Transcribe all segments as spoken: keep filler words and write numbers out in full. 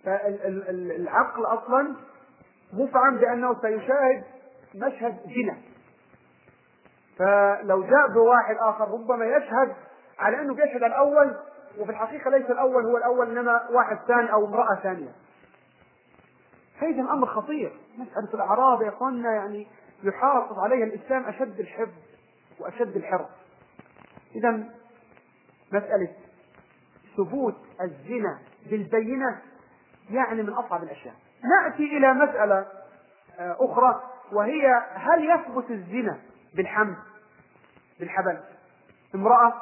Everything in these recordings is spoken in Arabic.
فالعقل أصلا مفعم بأنه سيشاهد مشهد زنا، فلو جاء بواحد آخر ربما يشهد على أنه بيشهد الأول، وفي الحقيقة ليس الأول هو الأول إنما واحد ثاني أو امرأة ثانية. هذا الأمر خطير. مسألة الأعراض يا إخواننا يعني يحافظ عليها الإسلام أشد الحفظ وأشد الحرص. إذا مسألة ثبوت الزنا بالبينة يعني من أصعب الأشياء. نأتي إلى مسألة أخرى، وهي هل يثبت الزنا بالحمل بالحبل؟ امرأة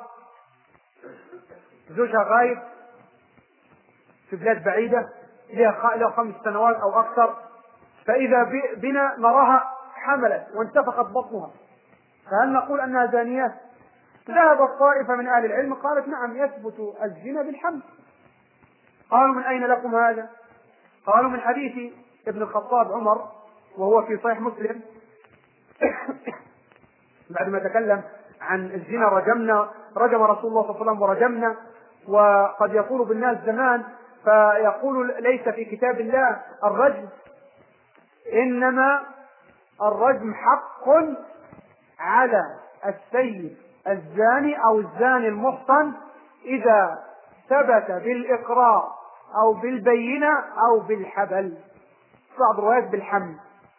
زوجها غايب في بلاد بعيدة لها خمس سنوات أو أكثر، فإذا بنا نراها حملت وانتفخت بطنها، فهل نقول أنها زانية؟ ذهبت طائفة من أهل العلم قالت نعم يثبت الزنا بالحمل. قالوا من أين لكم هذا؟ قالوا من حديث ابن الخطاب عمر وهو في صحيح مسلم بعد ما تكلم عن الزنا رجمنا رجم رسول الله صلى الله عليه وسلم ورجمنا. وقد يقول بالناس زمان فيقول ليس في كتاب الله الرجم، إنما الرجم حق على السيد الزاني أو الزاني المحصن إذا ثبت بالإقرار أو بالبينة أو بالحبل، بعض الروايات بالحمل.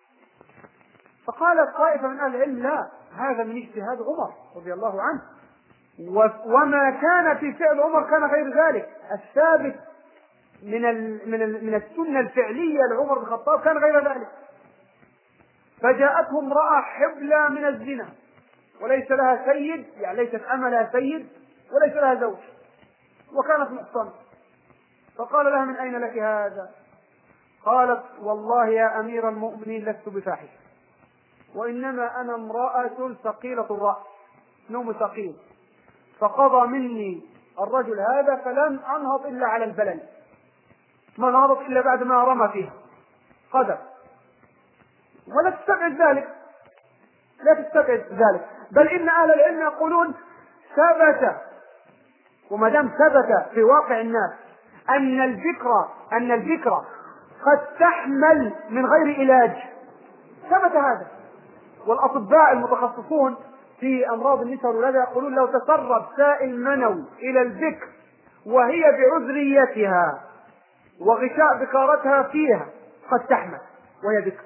فقالت طائفة من أهل العلم لا، هذا من اجتهاد عمر رضي الله عنه، وما كان في فعل عمر كان غير ذلك. الثابت من من من السنة الفعلية لعمر بن الخطاب كان غير ذلك. فجاءته امرأة حبلى من الزنا وليس لها سيد، يعني ليست أمة لها سيد وليس لها زوج وكانت محصنة، فقال لها من أين لك هذا؟ قالت والله يا أمير المؤمنين لست بفاحشة، وإنما أنا امرأة ثقيلة الرأس نوم ثقيل، فقضى مني الرجل هذا فلم أنهض إلا على البلل، ما نهضت إلا بعد ما رمى فيها قدر. ولا تستبعد ذلك، لا تستبعد ذلك، بل إن أهل العلم يقولون ثبت، وما دام ثبت في واقع الناس أن الذكر أن الذكر قد تحمل من غير علاج، ثبت هذا. والأطباء المتخصصون في أمراض النساء والولادة يقولون لو تسرب سائل منوي إلى الذكر وهي بعذريتها وغشاء بكارتها فيها قد تحمل وهي ذكر.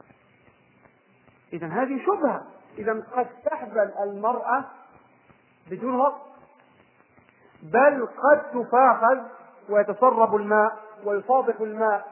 إذن هذه شبهة، إذن قد تحبل المرأة بدون وقت، بل قد تفاخذ ويتسرب الماء ويصادق الماء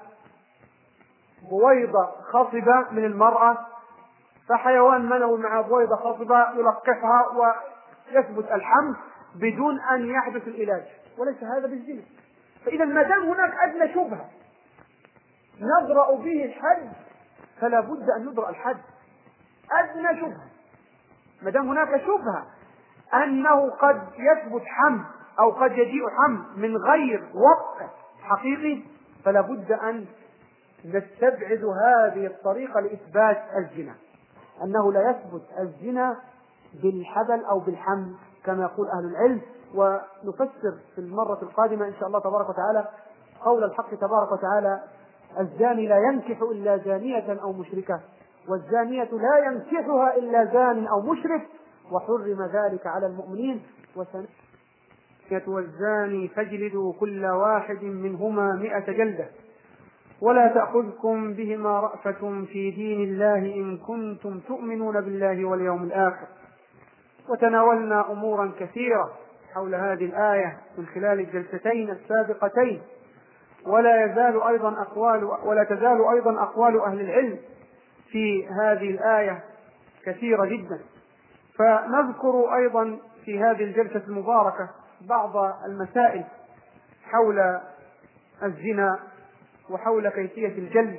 بويضة خصبة من المرأة، فحيوان منوي مع بويضة خصبة يلقحها ويثبت الحمل بدون أن يحدث العلاج، وليس هذا بالزنا. فإذا ما دام هناك أدنى شبهة نضرأ به الحد فلا بد أن نضرأ الحد. أدنى شبهة، ما دام هناك شبهة أنه قد يثبت حمل أو قد يجيء حمل من غير وقع حقيقي فلا بد أن نستبعد هذه الطريقة لإثبات الزنا، أنه لا يثبت الزنا بالحبل أو بالحمل كما يقول أهل العلم. ونفسر في المرة القادمة إن شاء الله تبارك وتعالى قول الحق تبارك وتعالى الزاني لا ينكح إلا زانية أو مشركة، والزانية لا ينكحها إلا زان أو مشرك، وحرم ذلك على المؤمنين. وسنة والزاني فاجلدوا كل واحد منهما مئة جلدة ولا تأخذكم بهما رأفة في دين الله إن كنتم تؤمنون بالله واليوم الآخر. وتناولنا أمورا كثيرة حول هذه الآية من خلال الجلستين السابقتين، ولا يزال أيضا أقوال ولا تزال أيضا أقوال أهل العلم في هذه الآية كثيرة جدا. فنذكر أيضا في هذه الجلسة المباركة بعض المسائل حول الزنا وحول كيفية الجلد،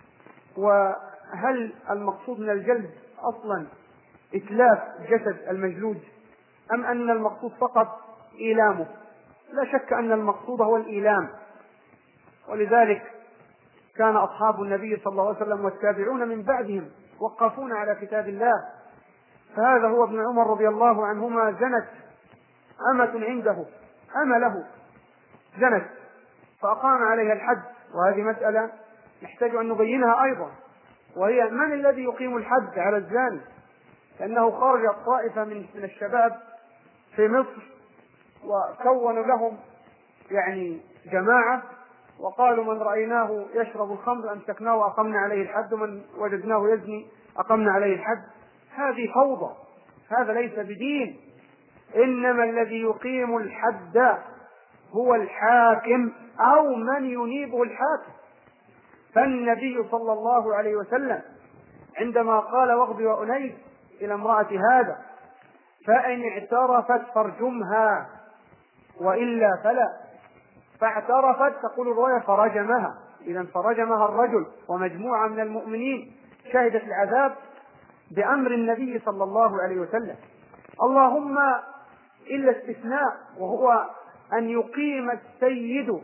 وهل المقصود من الجلد أصلا إتلاف جسد المجلود أم أن المقصود فقط إيلامه؟ لا شك أن المقصود هو الإيلام، ولذلك كان أصحاب النبي صلى الله عليه وسلم والتابعون من بعدهم وقفون على كتاب الله. فهذا هو ابن عمر رضي الله عنهما زنت أمة عنده، أمة له زنت فأقام عليها الحد وهذه مسألة نحتاج أن نبينها أيضا، وهي من الذي يقيم الحد على الزاني؟ لأنه خرجت طائفة من من الشباب في مصر وكونوا لهم يعني جماعة، وقالوا من رأيناه يشرب الخمر أمسكناه وأقمنا عليه الحد، ومن وجدناه يزني أقمنا عليه الحد. هذه فوضى، هذا ليس بدين. إنما الذي يقيم الحد هو الحاكم أو من ينيبه الحاكم. فالنبي صلى الله عليه وسلم عندما قال واغض وأنيس إلى امرأة هذا فإن اعترفت فارجمها وإلا فلا، فاعترفت تقول الرواية فرجمها، إذا فرجمها الرجل ومجموعة من المؤمنين شهدت العذاب بأمر النبي صلى الله عليه وسلم. اللهم إلا استثناء، وهو أن يقيم السيد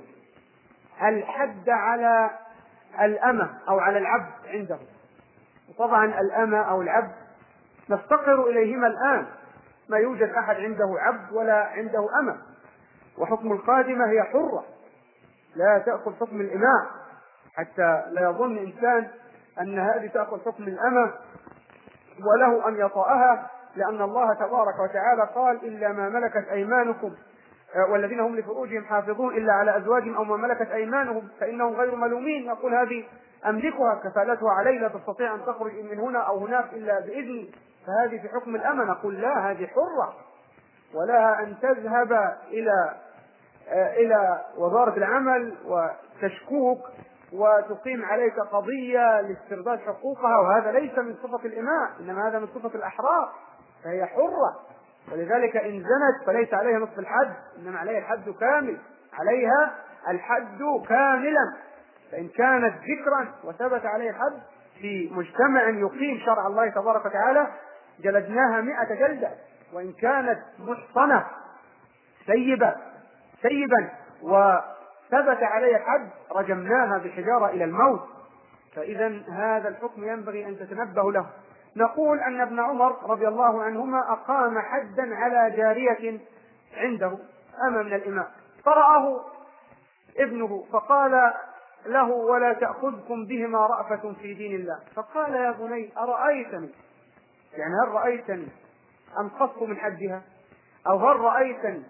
الحد على الأمة أو على العبد عنده. وطبعا الأمة أو العبد نفتقر إليهما الآن، ما يوجد أحد عنده عبد ولا عنده أمة، وحكم الخادمة هي حرة لا تأخذ حكم الإماء، حتى لا يظن إنسان أن هذه تأخذ حكم الأمة وله أن يطأها، لأن الله تبارك وتعالى قال إلا ما ملكت أيمانكم والذين هم لفروجهم حافظون إلا على أزواجهم أو ما ملكت أيمانهم فإنهم غير ملومين. يقول هذه أملكها كفالتها علي لا تستطيع أن تخرج من هنا أو هناك إلا بإذني، فهذه في حكم الأمة. نقول لا، هذه حرة ولها أن تذهب إلى إلى وزارة العمل وتشكوك وتقيم عليك قضية لاسترداد حقوقها، وهذا ليس من صفة الإماء، إنما هذا من صفة الأحرار، فهي حرة. ولذلك إن زنت فليس عليها نصف الحد، إنما عليها الحد كامل، عليها الحد كاملا. فإن كانت ذكرا وثبت عليها الحد في مجتمع يقيم شرع الله تبارك وتعالى جلدناها مئة جلدة. وإن كانت محصنة سيبة سيبا وثبت عليها الحد رجمناها بحجارة إلى الموت. فإذا هذا الحكم ينبغي أن تتنبه له. نقول أن ابن عمر رضي الله عنهما أقام حدا على جارية عنده أمام من الإمام، فرآه ابنه فقال له ولا تأخذكم بهما رأفة في دين الله، فقال يا بني أرأيتني، يعني هل رأيتني أنقصت من حدها أو هل رأيتني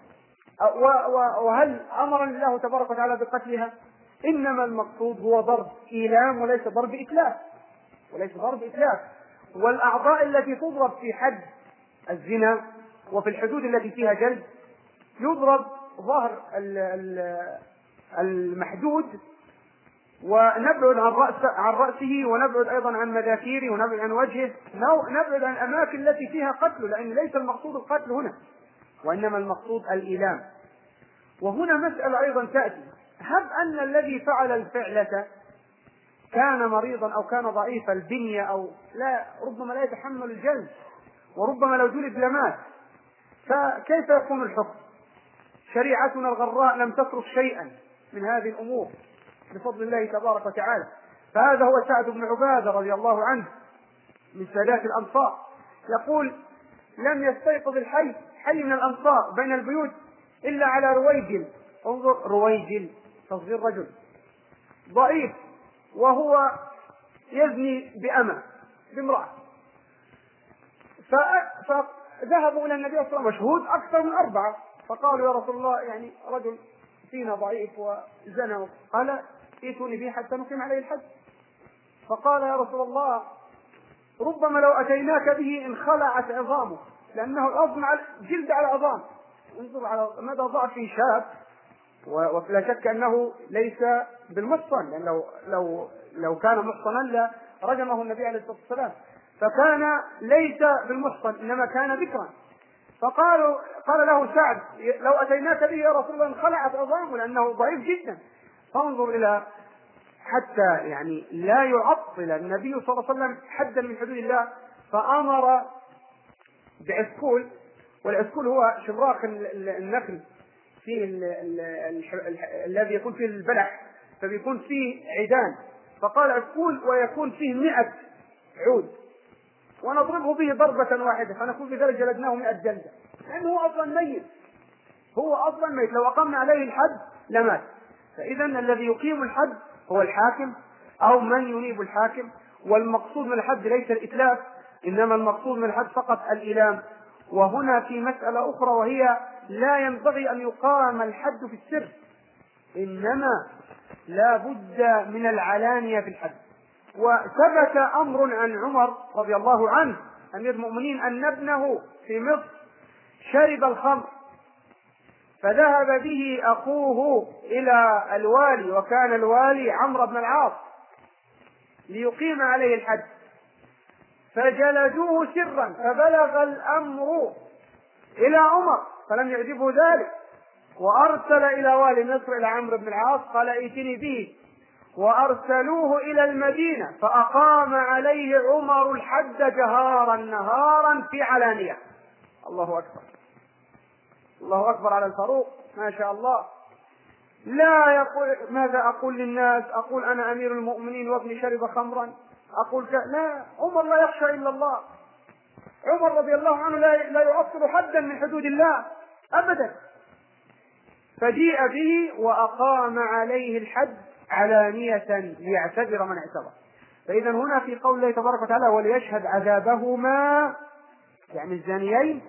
وهل أمرني الله تبارك وتعالى بقتلها؟ إنما المقصود هو ضرب إيلام وليس ضرب إتلاف، وليس ضرب إتلاف. والأعضاء التي تضرب في حد الزنا وفي الحدود التي فيها جلد يضرب ظهر المحدود ونبعد عن رأس عن رأسه ونبعد أيضا عن مذاكيره ونبعد عن وجهه، نبعد عن الأماكن التي فيها قتل، لأن ليس المقصود القتل هنا وإنما المقصود الإيلام. وهنا مسألة أيضا تأتي، هب أن الذي فعل الفعلة كان مريضا أو كان ضعيف البنية أو لا ربما لا يتحمل الجلد وربما لو جلد لمات، فكيف يكون الحكم؟ شريعتنا الغراء لم تترك شيئا من هذه الأمور بفضل الله تبارك وتعالى. فهذا هو سعد بن عبادة رضي الله عنه من سادات الأنصار، يقول لم يستيقظ الحي حي من الأنصار بين البيوت إلا على رويجل، انظر رويجل تصغير رجل ضعيف وهو يزني بأمة بامرأة، فذهبوا إلى النبي صلى الله عليه وسلم مشهود أكثر من أربعة، فقالوا يا رسول الله يعني رجل فينا ضعيف وزنى، قال ائتوني به حتى نقيم عليه الحد. فقال يا رسول الله ربما لو أتيناك به انخلعت عظامه، لأنه الأصل جلد على عظام، انظر على مدى ضعف شاب، ولا شك أنه ليس بالمحصن، لأن لو, لو, لو كان محصنا لا رجمه النبي عليه الصلاة والسلام، فكان ليس بالمحصن إنما كان ذكرا. فقالوا قال له سعد لو أتيناك به يا رسول الله انخلعت عظامه، لأنه ضعيف جدا. فانظر إلى حتى يعني لا يعطل النبي صلى الله عليه وسلم حدا من حدود الله، فأمر بعسكول، والعسكول هو شبراق النخل فيه الذي يكون فيه البلح فبيكون فيه عيدان، فقال عسكول ويكون فيه مئة عود ونضربه به ضربة واحدة فنقول بذلك جلدناه مئة جلدة، لأنه هو أصلا ميت، هو أصلا ميت، لو أقمنا عليه الحد لمات. فإذا الذي يقيم الحد هو الحاكم أو من ينيب الحاكم. والمقصود من الحد ليس الإتلاف، إنما المقصود من الحد فقط الإيلام. وهنا في مسألة أخرى، وهي لا ينبغي أن يقام الحد في السر، إنما لا بد من العلانية في الحد. وثبت أمر عن عمر رضي الله عنه أمير المؤمنين أن ابنه في مصر شرب الخمر، فذهب به أخوه إلى الوالي، وكان الوالي عمرو بن العاص، ليقيم عليه الحد، فجلدوه سرا، فبلغ الأمر إلى عمر فلم يعجبه ذلك، وأرسل إلى والي مصر إلى عمرو بن العاص قال ائتني به، وأرسلوه إلى المدينة، فأقام عليه عمر الحد جهارا نهارا في علانية. الله أكبر، الله أكبر على الفاروق، ما شاء الله. لا يقول ماذا أقول للناس؟ أقول أنا أمير المؤمنين وابني شرب خمرا، أقول ك... لا، عمر لا يخشى إلا الله. عمر رضي الله عنه لا, لا يعطل حدا من حدود الله أبدا. فجيء به وأقام عليه الحد علانية ليعتذر من اعتذر. فإذا هنا في قول الله تبارك وتعالى وليشهد عذابهما، يعني الزانيين،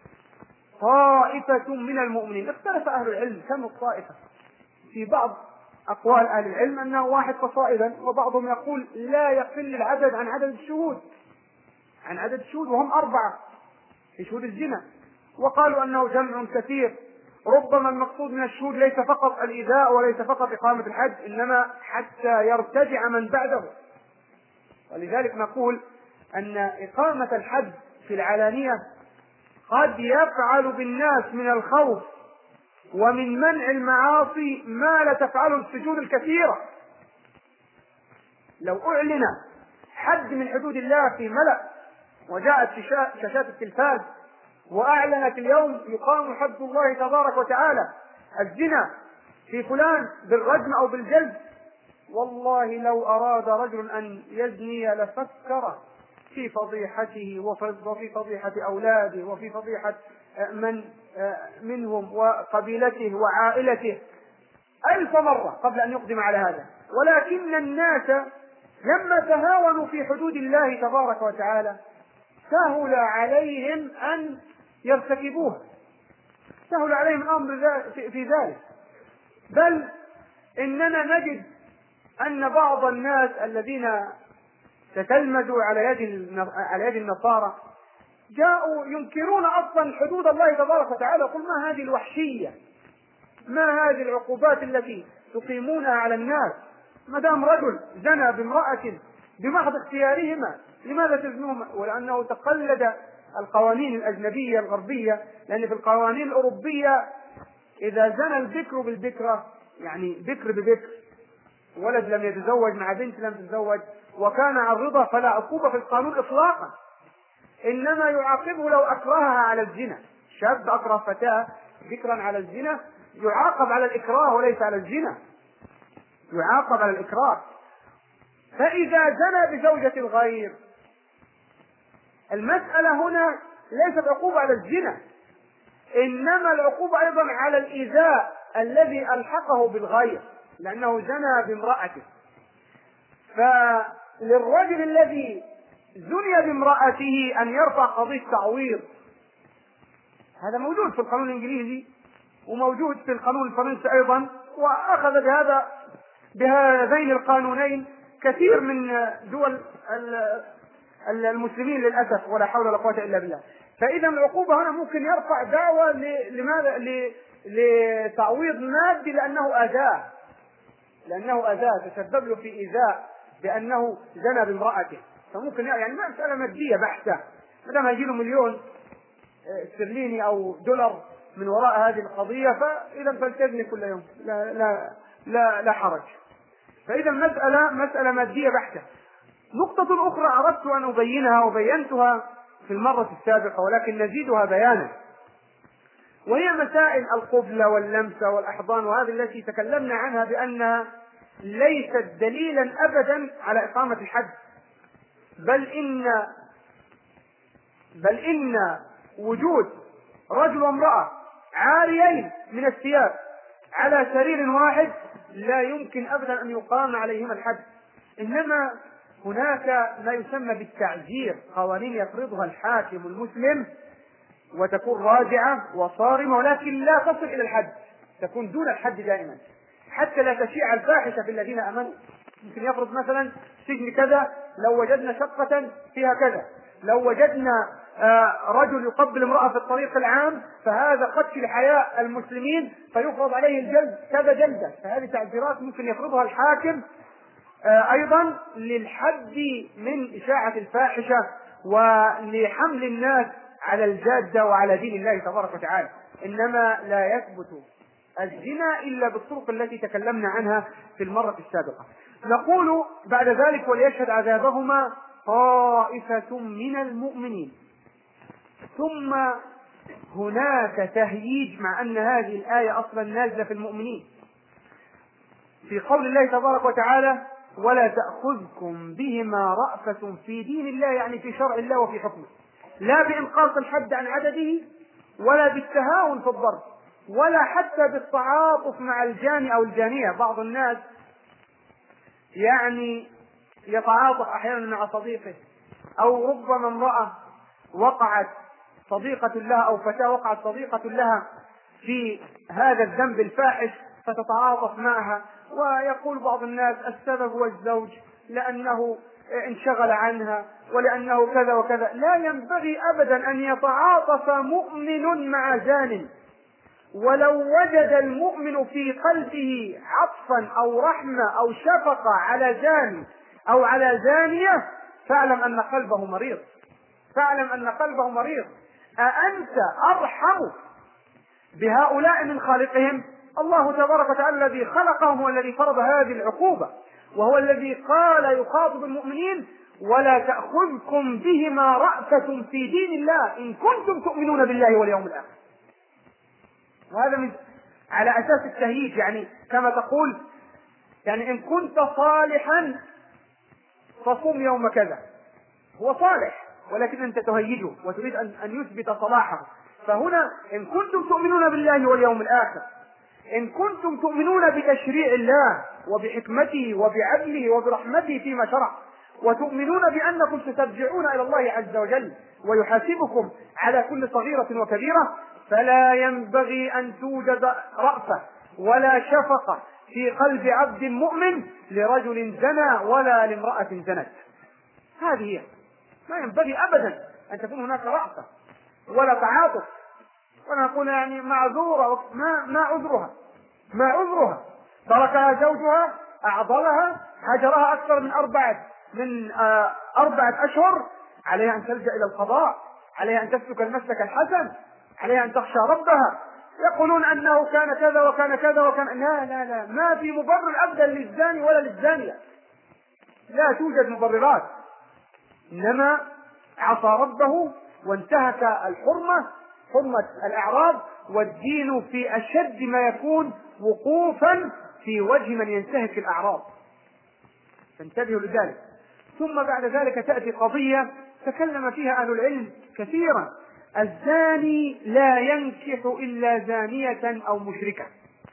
طائفة من المؤمنين. اختلف أهل العلم كم الطائفة. في بعض أقوال أهل العلم أنه واحد فصائلا، وبعضهم يقول لا يقل العدد عن عدد الشهود، عن عدد الشهود وهم أربعة في شهود الزنا. وقالوا أنه جمع كثير، ربما المقصود من الشهود ليس فقط الإيذاء وليس فقط إقامة الحد، إنما حتى يرتجع من بعده. ولذلك نقول أن إقامة الحد في العلانية قد يفعل بالناس من الخوف ومن منع المعاصي ما لا تفعله السجون الكثيرة. لو أعلن حد من حدود الله في ملأ وجاءت شاشات التلفاز وأعلنت اليوم يقام حد الله تبارك وتعالى الزنا في فلان بالرجم أو بالجلد، والله لو أراد رجل أن يزني لفكر في فضيحته وفي فضيحة أولاده وفي فضيحة من منهم وقبيلته وعائلته ألف مرة قبل أن يقدم على هذا. ولكن الناس لما تهاونوا في حدود الله تبارك وتعالى سهل عليهم أن يرتكبوها، سهل عليهم الأمر في ذلك. بل إننا نجد أن بعض الناس الذين تتلمذوا على يد على يد النصارى جاءوا ينكرون أصلا حدود الله تبارك وتعالى. قل ما هذه الوحشية، ما هذه العقوبات التي تقيمونها على الناس؟ ما دام رجل زنى بامرأة بمحض اختيارهما لماذا تزنوهما؟ ولأنه تقلد القوانين الأجنبية الغربية، لأن في القوانين الأوروبية إذا زنى البكر بالبكرة، يعني بكر ببكر، ولد لم يتزوج مع بنت لم تتزوج وكان عن رضا، فلا عقوبة في القانون إطلاقا، إنما يعاقبه لو أكرهها على الزنا. شاب أكره فتاة ذكرا على الزنا يعاقب على الإكراه وليس على الزنا، يعاقب على الإكراه. فإذا زنى بزوجة الغير، المسألة هنا ليست عقوبة على الزنا، إنما العقوبة أيضا على الإيذاء الذي ألحقه بالغير لأنه زنى بامرأته. فللرجل الذي زني بامرأته أن يرفع قضية تعويض، هذا موجود في القانون الإنجليزي وموجود في القانون الفرنسي أيضا، وأخذ بهذا بهذين القانونين كثير من دول المسلمين للأسف، ولا حول ولا قوة إلا بالله. فإذا العقوبة هنا ممكن يرفع دعوى لماذا لتعويض مادي لأنه أذاه، لأنه أذاه تسبب له في إيذاء بأنه زنى بامرأته، فممكن يعني ما مسألة مادية بحتة، ما دام هيجي له مليون استرليني أو دولار من وراء هذه القضية فإذا فلتزني كل يوم، لا لا لا, لا حرج. فإذا مسألة مسألة مادية بحتة. نقطة أخرى أردت أن أبينها وبينتها في المرة السابقة ولكن نزيدها بيانا، وهي مسائل القبلة واللمسة والأحضان، وهذه التي تكلمنا عنها بأنها ليست دليلا أبدا على إقامة الحد، بل إن بل إن وجود رجل وامرأة عاريين من الثياب على سرير واحد لا يمكن أبدا أن يقام عليهما الحد، إنما هناك ما يسمى بالتعزير، قوانين يفرضها الحاكم المسلم وتكون راجعة وصارمة، ولكن لا تصل إلى الحد، تكون دون الحد دائما حتى لا تشيع الفاحشة في الذين آمنوا. يمكن يفرض مثلا سجن كذا لو وجدنا شقة فيها كذا، لو وجدنا رجل يقبل امرأة في الطريق العام فهذا قتل لحياء المسلمين فيفرض عليه الجلد كذا جلدة. فهذه تعزيرات ممكن يفرضها الحاكم أيضا للحد من إشاعة الفاحشة ولحمل الناس على الجادة وعلى دين الله تبارك وتعالى. إنما لا يثبت الزنا إلا بالطرق التي تكلمنا عنها في المرة السابقة. نقول بعد ذلك وليشهد عذابهما طائفة من المؤمنين. ثم هناك تهييج مع أن هذه الآية أصلا نازلة في المؤمنين في قول الله تبارك وتعالى ولا تأخذكم بهما رأفة في دين الله، يعني في شرع الله وفي حكمه، لا بإنقاص الحد عن عدده ولا بالتهاون في الضرب ولا حتى بالتعاطف مع الجاني أو الجانية. بعض الناس يعني يتعاطف أحيانا مع صديقه، أو ربما امرأة وقعت صديقة لها أو فتاة وقعت صديقة لها في هذا الذنب الفاحش فتتعاطف معها، ويقول بعض الناس السبب هو الزوج لأنه انشغل عنها ولأنه كذا وكذا. لا ينبغي أبدا أن يتعاطف مؤمن مع زان، ولو وجد المؤمن في قلبه عطفا أو رحمة أو شفقة على زاني أو على زانية فاعلم أن قلبه مريض، فاعلم أن قلبه مريض. أأنت أرحم بهؤلاء من خالقهم؟ الله تبارك وتعالى الذي خلقهم هو الذي فرض هذه العقوبة، وهو الذي قال يخاطب المؤمنين ولا تأخذكم بهما رأفة في دين الله إن كنتم تؤمنون بالله واليوم الآخر. وهذا من على أساس التهييج، يعني كما تقول يعني إن كنت صالحا فصوم يوم كذا، هو صالح ولكن أنت تهيجه وتريد أن يثبت صلاحه. فهنا إن كنتم تؤمنون بالله واليوم الآخر، إن كنتم تؤمنون بتشريع الله وبحكمته وبعدله وبرحمته فيما شرع، وتؤمنون بأنكم سترجعون إلى الله عز وجل ويحاسبكم على كل صغيرة وكبيرة، فلا ينبغي أن توجد رأفة ولا شفقة في قلب عبد مؤمن لرجل زنى ولا لامرأة زنت. هذه هي، ما ينبغي أبدا أن تكون هناك رأفة ولا تعاطف. ونقول يعني معذورة، ما ما عذرها ما عذرها تركها زوجها، أعضلها، هجرها أكثر من أربعة من آه أربعة أشهر، عليها أن تلجأ إلى القضاء، عليها أن تسلك المسلك الحسن، عليها أن تخشى ربها. يقولون أنه كان كذا وكان كذا وكان، لا لا لا، ما في مبرر أبدا للزاني ولا للزانية، لا توجد مبررات، إنما عصى ربه وانتهك الحرمة، حرمة الأعراض، والدين في أشد ما يكون وقوفا في وجه من ينتهك الأعراض، فانتبهوا لذلك. ثم بعد ذلك تأتي قضية تكلم فيها أهل العلم كثيرا: الزاني لا ينكح إلا زانية أو مشركة،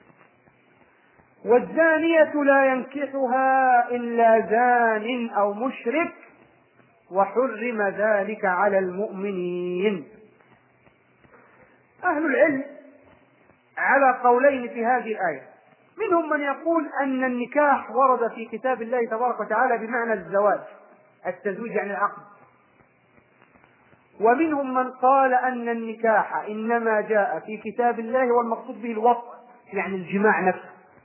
والزانية لا ينكحها إلا زان أو مشرك، وحرم ذلك على المؤمنين. أهل العلم على قولين في هذه الآية، منهم من يقول أن النكاح ورد في كتاب الله تبارك وتعالى بمعنى الزواج، التزويج يعني العقد، ومنهم من قال أن النكاح إنما جاء في كتاب الله والمقصود به الوطء يعني الجماع نفسه.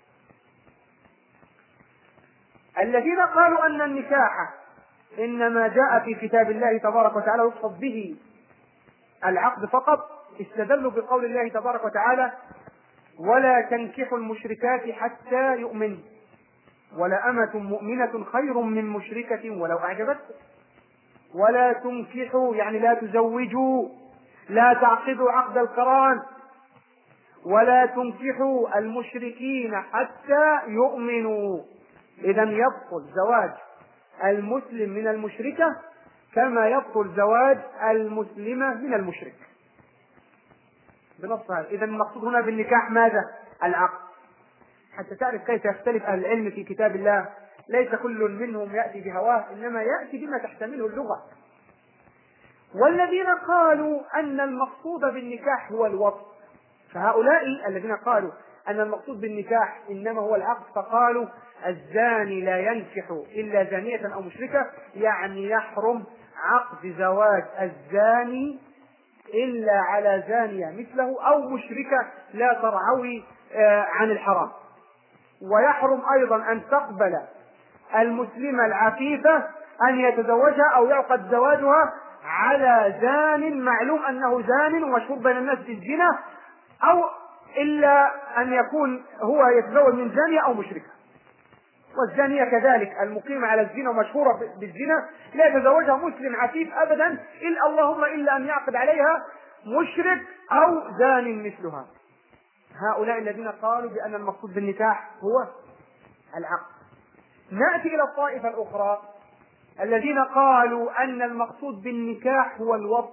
الذين قالوا أن النكاح إنما جاء في كتاب الله تبارك وتعالى ويقصد به العقد فقط، استدلوا بقول الله تبارك وتعالى: ولا تنكحوا المشركات حتى يؤمن، ولأمة مؤمنة خير من مشركة ولو أعجبتكم، ولا تنكحوا يعني لا تزوجوا، لا تعقدوا عقد القران، ولا تنكحوا المشركين حتى يؤمنوا. إذا يبطل زواج المسلم من المشركة كما يبطل زواج المسلمة من المشرك بنص هذا. إذا المقصود هنا بالنكاح ماذا؟ العقد. حتى تعرف كيف يختلف أهل العلم في كتاب الله. ليس كل منهم يأتي بهواه، إنما يأتي بما تحتمله اللغة. والذين قالوا أن المقصود بالنكاح هو الوطء، فهؤلاء الذين قالوا أن المقصود بالنكاح إنما هو العقد، فقالوا الزاني لا ينكح إلا زانية أو مشركة، يعني يحرم عقد زواج الزاني إلا على زانية مثله أو مشركة لا ترعوي عن الحرام. ويحرم أيضا أن تقبل المسلمة العفيفة أن يتزوجها أو يعقد زواجها على زان معلوم أنه زان ومشهور بين الناس بالزنا، أو إلا أن يكون هو يتزوج من زانية أو مشركة. والزانية كذلك المقيمة على الزنا ومشهورة بالزنا لا يتزوجها مسلم عفيف أبدا، إلا اللهم إلا أن يعقد عليها مشرك أو زان مثلها. هؤلاء الذين قالوا بأن المقصود بالنكاح هو العقد. نأتي إلى الطائفة الأخرى الذين قالوا أن المقصود بالنكاح هو الوطء،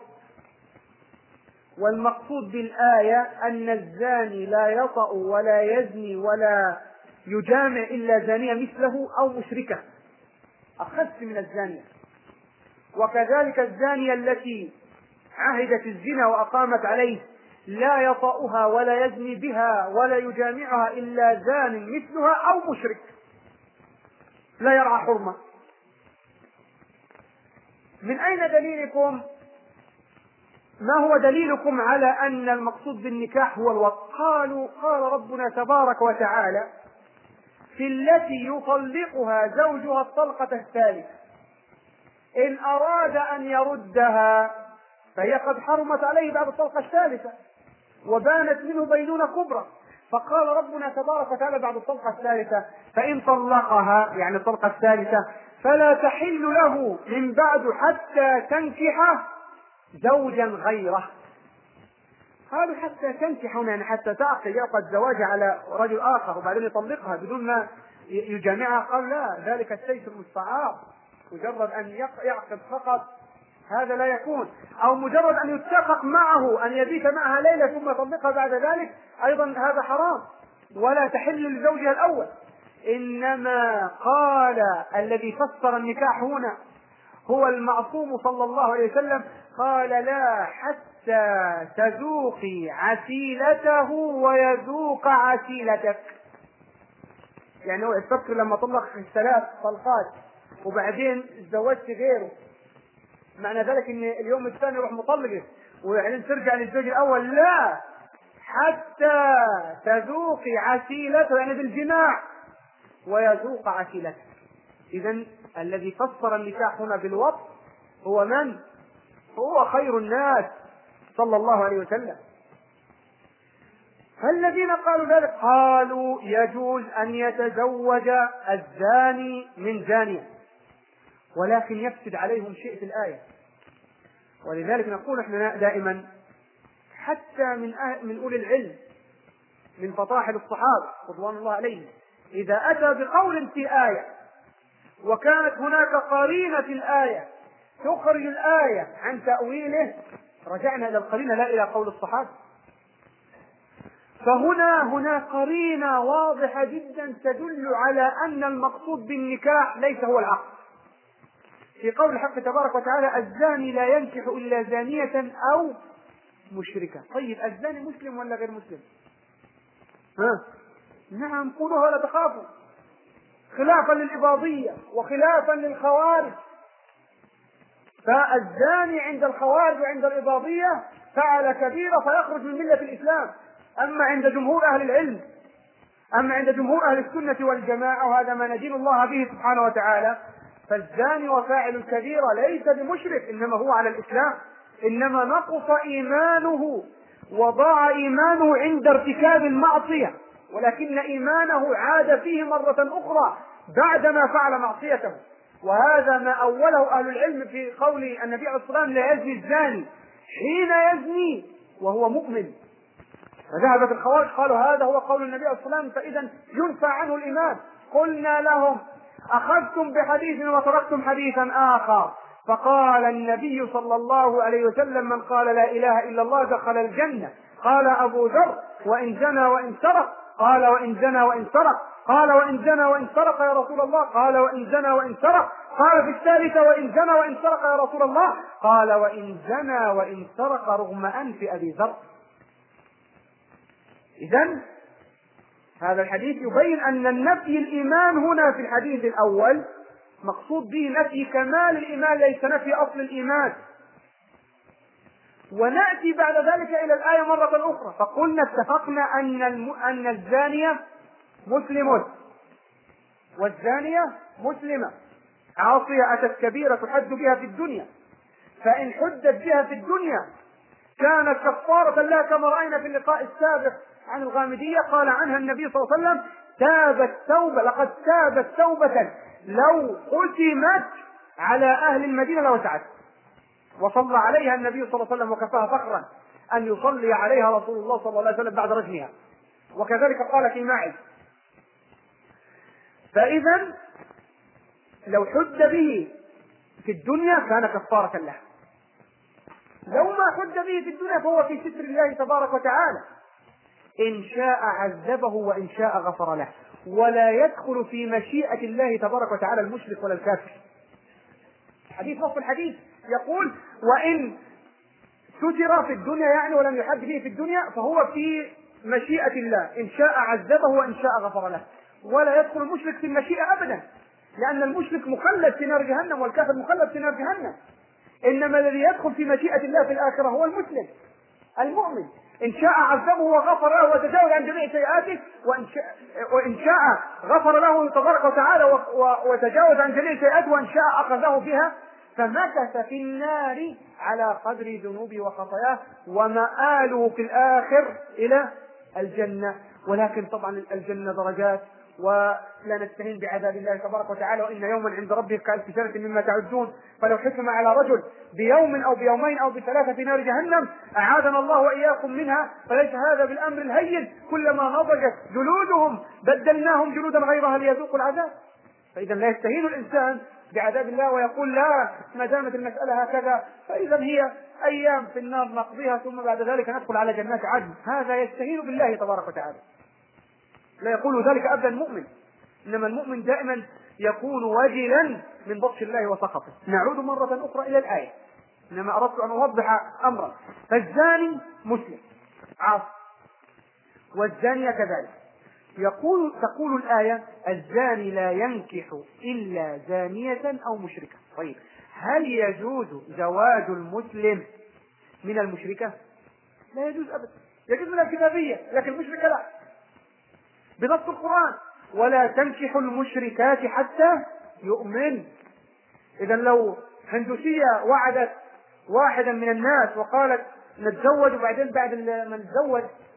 والمقصود بالآية أن الزاني لا يطأ ولا يزني ولا يجامع إلا زانية مثله أو مشركة، أخف من الزانية. وكذلك الزانية التي عهدت الزنا وأقامت عليه لا يطأها ولا يزني بها ولا يجامعها إلا زان مثلها أو مشرك لا يرعى حرمة. من أين دليلكم؟ ما هو دليلكم على أن المقصود بالنكاح هو الوطء؟ قالوا قال ربنا تبارك وتعالى في التي يطلقها زوجها الطلقة الثالثة إن أراد أن يردها فهي قد حرمت عليه بعد الطلقة الثالثة وبانت منه بينونة كبرى. فقال ربنا تبارك وتعالى بعد الطلقة الثالثة فإن طلقها يعني الطلقة الثالثة فلا تحل له من بعد حتى تنكح زوجا غيره. قالوا حتى تنكح يعني حتى تعقد يعقد زواجها على رجل آخر وبعدين يطلقها بدون ما يجامعها. قال لا، ذلك السيف المستعار، مجرد أن يعقد فقط هذا لا يكون، أو مجرد أن يتفق معه أن يبيت معها ليلة ثم يطلقها بعد ذلك أيضا هذا حرام ولا تحل لزوجها الأول. إنما قال الذي فسر النكاح هنا هو المعصوم صلى الله عليه وسلم، قال لا حتى تذوقي عسيلته ويذوق عسيلتك. يعني هو الفكر لما طلق الثلاث طلقات وبعدين تزوجت غيره، معنى ذلك ان اليوم الثاني يروح مطلقه وبعدين ترجع للزوج الاول؟ لا، حتى تذوقي عسيلته يعني بالجماع ويذوق عسيلته. اذا الذي فسر النكاح هنا بالوطء هو من؟ هو خير الناس صلى الله عليه وسلم. فالذين قالوا ذلك قالوا يجوز ان يتزوج الزاني من زانية، ولكن يفسد عليهم شيء في الآية. ولذلك نقول احنا دائما حتى من من أولي العلم من فطاحل الصحابة رضوان الله عليهم إذا أتى بقول في آية وكانت هناك قرينة في الآية تخرج الآية عن تأويله رجعنا إلى القرينة لا إلى قول الصحابة. فهنا هنا قرينة واضحة جدا تدل على أن المقصود بالنكاح ليس هو العقد. في قول الحق تبارك وتعالى الزاني لا ينكح إلا زانية أو مشركة. طيب الزاني مسلم ولا غير مسلم؟ ها؟ نعم قولوا ولا تخافوا، خلافا للإباضية وخلافا للخوارج. فالزاني عند الخوارج وعند الإباضية فعل كبيرة فيخرج من ملة الإسلام. أما عند جمهور أهل العلم أما عند جمهور أهل السنة والجماعة وهذا ما ندين الله به سبحانه وتعالى فالزاني وفاعل الكبيرة ليس بمشرك، إنما هو على الإسلام، إنما نقص إيمانه وضاع إيمانه عند ارتكاب المعصية، ولكن إيمانه عاد فيه مرة أخرى بعدما فعل معصيته. وهذا ما أوله أهل العلم في قول النبي عليه الصلاة والسلام لا يزني الزاني حين يزني وهو مؤمن. فذهبت الخوارج قالوا هذا هو قول النبي عليه الصلاة والسلام فإذا ينفى عنه الإيمان. قلنا لهم أخذتم بحديث وتركتم حديثا آخر. فقال النبي صلى الله عليه وسلم من قال لا إله إلا الله دخل الجنة. قال أبو ذر وإن زنى وإن سرق قال وإن زنى وإن سرق. قال وإن زنى وإن سرق يا رسول الله. قال وإن زنى وإن سرق. قال في الثالثة وإن زنى وإن سرق يا رسول الله. قال وإن زنى وإن سرق رغم أنف أبي ذر. إذن هذا الحديث يبين أن النفي الإيمان هنا في الحديث الأول مقصود به نفي كمال الإيمان ليس نفي أصل الإيمان. ونأتي بعد ذلك إلى الآية مرة أخرى فقلنا اتفقنا أن الم... أن الزانية مسلم والزانية مسلمة عاصية أتت كبيرة تحد بها في الدنيا، فإن حدت بها في الدنيا كانت كفارة لها كما رأينا في اللقاء السابق عن الغامدية قال عنها النبي صلى الله عليه وسلم تابت توبة لقد تابت توبة لو ختمت على أهل المدينة لوسعت. وصلى عليها النبي صلى الله عليه وسلم وكفاها فخرا أن يصلي عليها رسول الله صلى الله عليه وسلم بعد رجمها، وكذلك قال في ماعز. فإذا لو حد به في الدنيا كان كفارة له، لو ما حد به في الدنيا فهو في ستر الله تبارك وتعالى، إن شاء عذبه وإن شاء غفر له، ولا يدخل في مشيئة الله تبارك وتعالى المشرك ولا الكافر. حديث نص الحديث يقول وإن ستر في الدنيا يعني ولم يحد به في الدنيا فهو في مشيئة الله، إن شاء عذبه وإن شاء غفر له، ولا يدخل المشرك في المشيئة أبدا، لأن المشرك مخلد في نار جهنم والكافر مخلد في نار جهنم. إنما الذي يدخل في مشيئة الله في الآخرة هو المسلم المؤمن، إن شاء عذبه وغفر له وتجاوز عن جميع سيئاته، وإن شاء, وإن شاء غفر له تبارك وتعالى وتجاوز عن جميع سيئاته، وإن شاء أخذه بها فمكث في النار على قدر ذنوبه وخطاياه ومآله في الآخر إلى الجنة. ولكن طبعا الجنة درجات ولا نستهين بعذاب الله تبارك وتعالى، وإن يوما عند ربك كألف سنة مما تعدون. فلو حكم على رجل بيوم أو بيومين أو بثلاثة في نار جهنم أعاذنا الله وإياكم منها، فليس هذا بالأمر الهين، كلما نضجت جلودهم بدلناهم جلودا غيرها ليذوقوا العذاب. فإذا لا يستهين الإنسان بعذاب الله ويقول لا ما دامت المسألة هكذا فإذا هي أيام في النار نقضيها ثم بعد ذلك ندخل على جنات عدن، هذا يستهين بالله تبارك وتعالى، لا يقول ذلك أبدا المؤمن. إنما المؤمن دائما يكون وجلا من بطش الله وسخطه. نعود مرة أخرى إلى الآية، إنما أردت أن أوضح أمرا. فالزاني مسلم عاصي والزانية كذلك. يقول تقول الآية الزاني لا ينكح إلا زانية أو مشركة. طيب هل يجوز زواج المسلم من المشركة؟ لا يجوز أبدا، يجوز من الكتابية لكن المشركة لا، بنص القرآن ولا تنكحوا المشركات حتى يؤمن. إذا لو هندوسية وعدت واحدا من الناس وقالت نتزوج وبعدين بعد ما نتزوج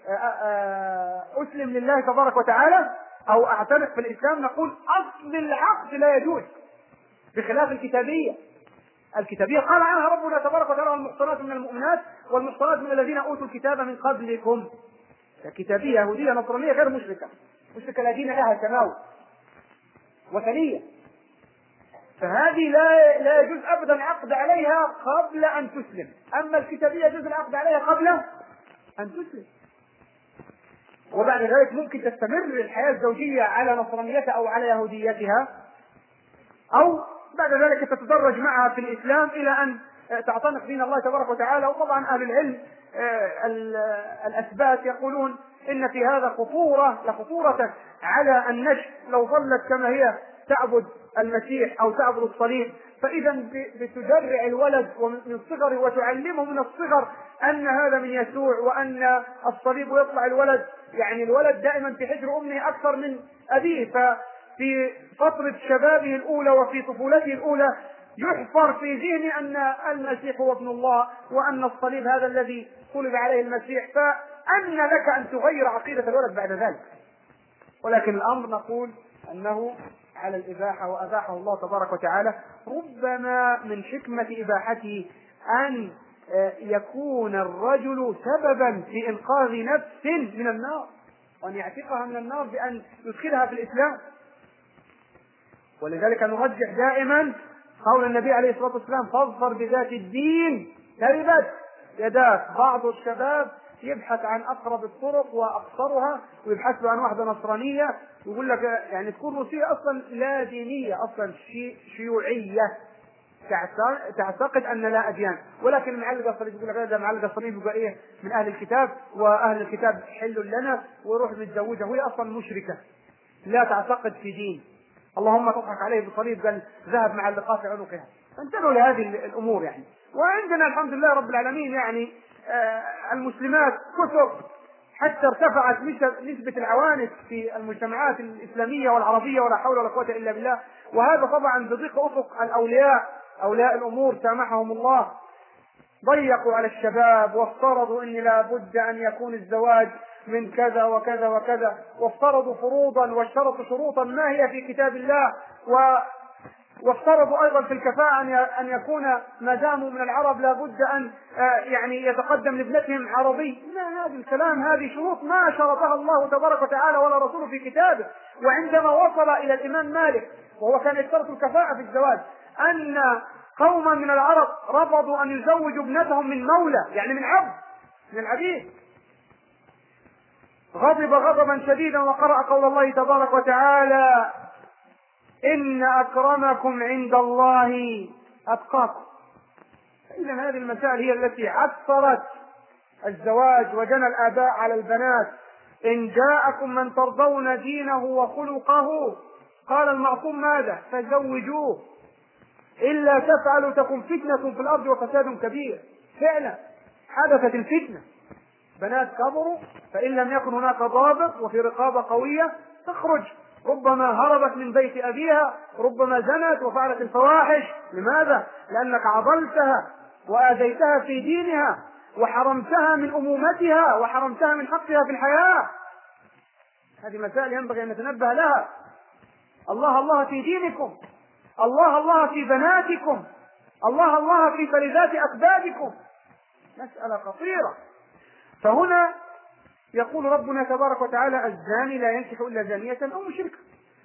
أسلم لله تبارك وتعالى أو أعتنق في الإسلام، نقول أصل العقد لا يجوز، بخلاف الكتابية. الكتابية قال عنها ربنا تبارك وتعالى والمحصنات من المؤمنات والمحصنات من الذين أوتوا الكتاب من قبلكم. الكتابية يهودية نصرانية غير مشركة، مشركة لا دين لها تناول وثنية، فهذه لا لا يجوز أبدا العقد عليها قبل أن تسلم. أما الكتابية يجوز العقد عليها قبل أن تسلم، وبعد ذلك ممكن تستمر الحياة الزوجية على نصرانيتها أو على يهوديتها، أو بعد ذلك تتدرج معها في الإسلام إلى أن تعتنق دين الله تبارك وتعالى. وطبعا أهل العلم الأثبات يقولون إن في هذا خطورة لخطورة على النشء لو ظلت كما هي تعبد المسيح أو تعبد الصليب، فإذا بتجرع الولد من الصغر وتعلمه من الصغر أن هذا من يسوع وأن الصليب يطلع الولد، يعني الولد دائما في حجر أمه أكثر من أبيه، ففي فترة شبابه الأولى وفي طفولته الأولى يحفر في ذهنه أن المسيح هو ابن الله وأن الصليب هذا الذي صلب عليه المسيح، فأن لك أن تغير عقيدة الولد بعد ذلك. ولكن الأمر نقول أنه على الإباحة وأباحه الله تبارك وتعالى، ربما من حكمة إباحته أن يكون الرجل سببا في إنقاذ نفس من النار وأن يعتقها من النار بأن يدخلها في الإسلام. ولذلك نرجح دائما قول النبي عليه الصلاة والسلام فاظفر بذات الدين تربت يداك. بعض الشباب يبحث عن أقرب الطرق وأقصرها، ويبحث له عن واحدة نصرانية ويقول لك يعني تكون روسية أصلا لا دينية، أصلا شي شيوعية تعتقد أن لا أديان، ولكن المعلق الصليب يقول لك هذا معلق الصليب يبقى إيه من أهل الكتاب، وأهل الكتاب حل لنا، ويروح متزوجها وهي أصلا مشركة لا تعتقد في دين. اللهم تضحك عليه بصليب قال ذهب معلقات في عنقها. فانتبهوا لهذه الأمور يعني. وعندنا الحمد لله رب العالمين يعني آه المسلمات كثر، حتى ارتفعت نسبة العوانس في المجتمعات الإسلامية والعربية، ولا حول ولا قوة إلا بالله. وهذا طبعا بضيق أفق الأولياء، أولياء الأمور سامحهم الله، ضيقوا على الشباب وافترضوا أن لا بد أن يكون الزواج من كذا وكذا وكذا، وافترضوا فروضا واشترطوا شروطا ما هي في كتاب الله، و وافترضوا ايضا في الكفاءة ان يكون ما داموا من العرب لا بد ان يعني يتقدم لابنتهم عربي. لا، هذا الكلام هذه شروط ما شرطها الله تبارك وتعالى ولا رسوله في كتابه. وعندما وصل الى الامام مالك وهو كان يشترط الكفاءة في الزواج ان قوما من العرب رفضوا ان يزوجوا ابنتهم من مولى، يعني من عبد من العبيد، غضب غضبا شديدا وقرأ قول الله تبارك وتعالى إن أكرمكم عند الله أتقاكم. إذا هذه المسائل هي التي عثرت الزواج وجنى الآباء على البنات. إن جاءكم من ترضون دينه وخلقه قال المعصوم ماذا؟ فزوجوه، إلا تفعلوا تكن فتنة في الأرض وفساد كبير. فعلا حدثت الفتنة، بنات كبروا فإن لم يكن هناك ضابط وفي رقابة قوية تخرج، ربما هربت من بيت أبيها، ربما زنت وفعلت الفواحش. لماذا؟ لأنك عضلتها وآذيتها في دينها وحرمتها من أمومتها وحرمتها من حقها في الحياة. هذه مسائل ينبغي أن نتنبه لها. الله الله في دينكم، الله الله في بناتكم، الله الله في فلذات أكبادكم. مسألة خطيرة. فهنا يقول ربنا تبارك وتعالى الزاني لا ينكح إلا زانية أو مشركة،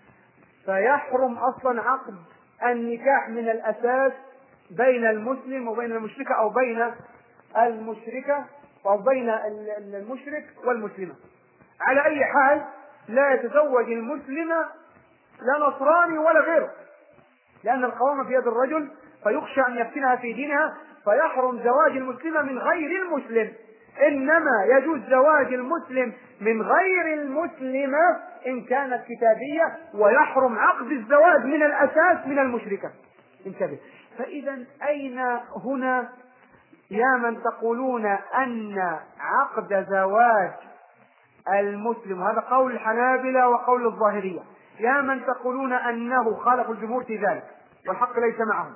فيحرم أصلا عقد النكاح من الأساس بين المسلم وبين المشركة، أو بين المشركة أو بين المشرك والمسلمة. على أي حال لا يتزوج المسلمة لا نصراني ولا غيره، لأن القوامة في يد الرجل فيخشى أن يفتنها في دينها، فيحرم زواج المسلمة من غير المسلم. إنما يجوز زواج المسلم من غير المسلمة إن كانت كتابية، ويحرم عقد الزواج من الأساس من المشركة. انتبه. فإذا أين هنا يا من تقولون أن عقد زواج المسلم، هذا قول الحنابلة وقول الظاهرية، يا من تقولون أنه خالف الجمهور في ذلك والحق ليس معهم،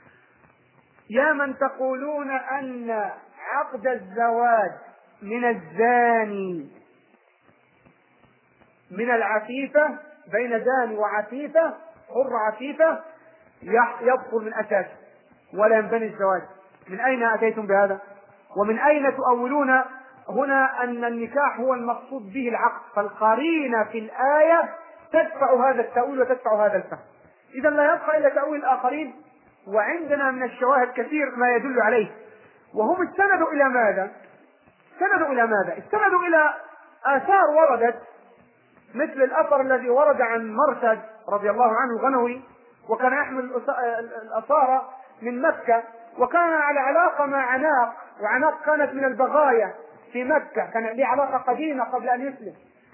يا من تقولون أن عقد الزواج من الزاني من العفيفة، بين زاني وعفيفة حر عفيفة، يبطل من أساس ولا ينبني الزواج. من أين أتيتم بهذا؟ ومن أين تؤولون هنا أن النكاح هو المقصود به العقد؟ فالقرينة في الآية تدفع هذا التأويل وتدفع هذا الفهم. إذا لا يبقى إلا تأويل الآخرين، وعندنا من الشواهد كثير ما يدل عليه. وهم استندوا إلى ماذا؟ استندوا إلى ماذا؟ استندوا إلى آثار وردت، مثل الأثر الذي ورد عن مرثد رضي الله عنه الغنوي، وكان يحمل الأسارة من مكة، وكان على علاقة مع عناق، وعناق كانت من البغايا في مكة، كان له علاقة قديمة قبل أن يسلم.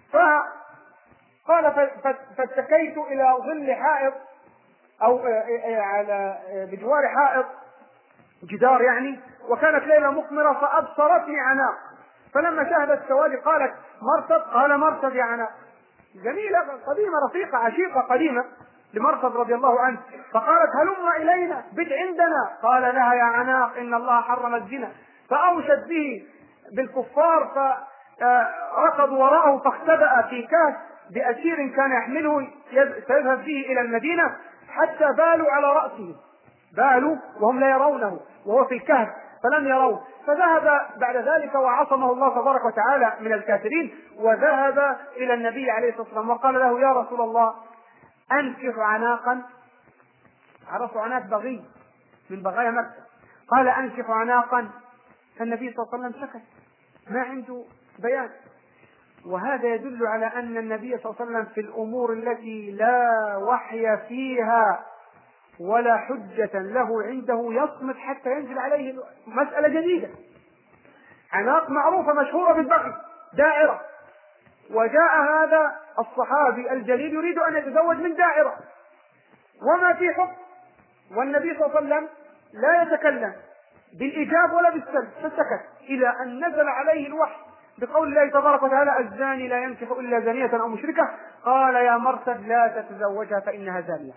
فقال فاتكيت إلى ظل حائط أو على بجوار حائط جدار يعني، وكانت ليلة مقمرة فأبصرتني عناق، فلما شاهدت سوادي قالت مرصد، قال مرصد يا عناق. جميلة قديمة رفيقة عشيقة قديمة لمرصد رضي الله عنه، فقالت هلم إلينا بت عندنا، قال لها يا عناق إن الله حرم الزنا، فأوشت به بالكفار، فركضوا وراءه فاختبأ في كهف بأسير كان يحمله سيذهب به إلى المدينة، حتى بالوا على رأسه، بالوا وهم لا يرونه وهو في الكهف فلم يروه، فذهب بعد ذلك وعصمه الله تبارك وتعالى من الكافرين، وذهب إلى النبي عليه الصلاة والسلام وقال له يا رسول الله أنكح عناقا. عرفوا عناق بغي من بغايا مكة، قال أنكح عناقا، فالنبي صلى الله عليه وسلم سكت، ما عنده بيان. وهذا يدل على أن النبي صلى الله عليه وسلم في الأمور التي لا وحي فيها ولا حجة له عنده يصمت حتى ينزل عليه مسألة جديدة. عناق معروفة مشهورة بالبغي، داعرة، وجاء هذا الصحابي الجليل يريد أن يتزوج من داعرة وما في حكم، والنبي صلى الله عليه وسلم لا يتكلم بالإيجاب ولا بالسلب، فسكت إلى أن نزل عليه الوحي بقول الله تبارك وتعالى: الزاني لا ينكح إلا زانية أو مشركة. قال: يا مرثد لا تتزوجها فإنها زانية.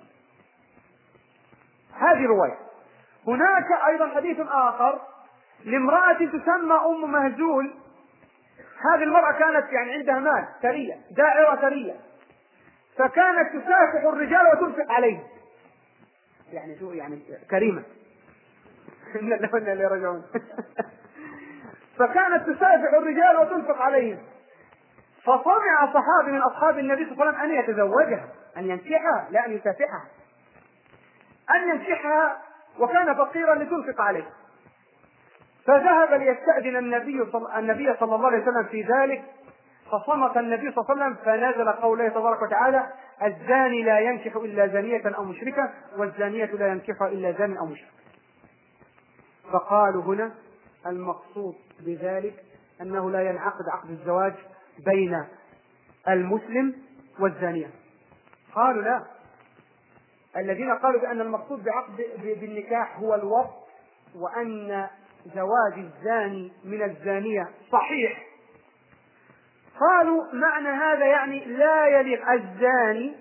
هذه رواية. هناك أيضا حديث آخر لامرأة تسمى أم مهزول. هذه المرأة كانت يعني عندها مال، ثرية، دائرة ثرية، فكانت تسافح الرجال وتنفق عليهم، يعني شو يعني كريمة إن الله إنا إليه راجعون. فكانت تسافح الرجال وتنفق عليهم، فطمع صحابي من أصحاب النبي صلى الله عليه وسلم أن يتزوجها، أن ينكحها، لا أن يسافحها، أن ينكحها، وكان فقيرا لتنفق عليه. فذهب ليستأذن النبي صل... النبي صلى الله عليه وسلم في ذلك، فصمت النبي صلى الله عليه وسلم، فنزل قوله تبارك وتعالى: الزاني لا ينكح إلا زانية أو مشركة والزانية لا ينكحها إلا زان أو مشرك. فقالوا هنا المقصود بذلك أنه لا ينعقد عقد الزواج بين المسلم والزانية. قالوا لا، الذين قالوا بأن المقصود بعقد بالنكاح هو الوطء، وأن زواج الزاني من الزانية صحيح، قالوا معنى هذا يعني لا يليق الزاني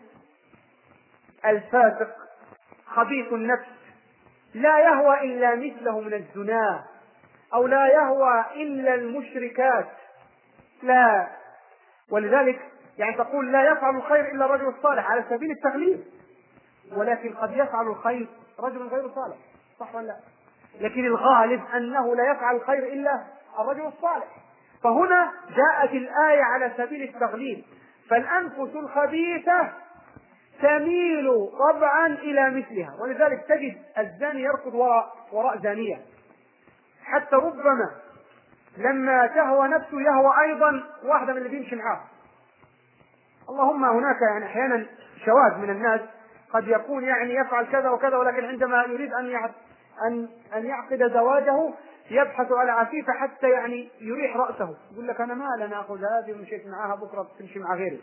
الفاسق خبيث النفس لا يهوى إلا مثله من الزنا، أو لا يهوى إلا المشركات، لا. ولذلك يعني تقول لا يفعل الخير إلا الرجل الصالح على سبيل التغليب، ولكن قد يفعل الخير رجل غير صالح، صح ولا لا؟ لكن الغالب أنه لا يفعل الخير إلا الرجل الصالح. فهنا جاءت الآية على سبيل التغليب، فالأنفس الخبيثة تميل طبعا إلى مثلها، ولذلك تجد الزاني يركض وراء وراء زانية، حتى ربما لما تهوى نفسه يهوى أيضا واحدة من اللي بيمشي معاه. اللهم هناك يعني أحيانا شواذ من الناس قد يكون يعني يفعل كذا وكذا، ولكن عندما يريد أن أن أن يعقد زواجه يبحث على عفيفة حتى يعني يريح رأسه، يقول لك أنا ما لنا أخذ هذه ومشيت معاها بكرة تمشي مع غيري،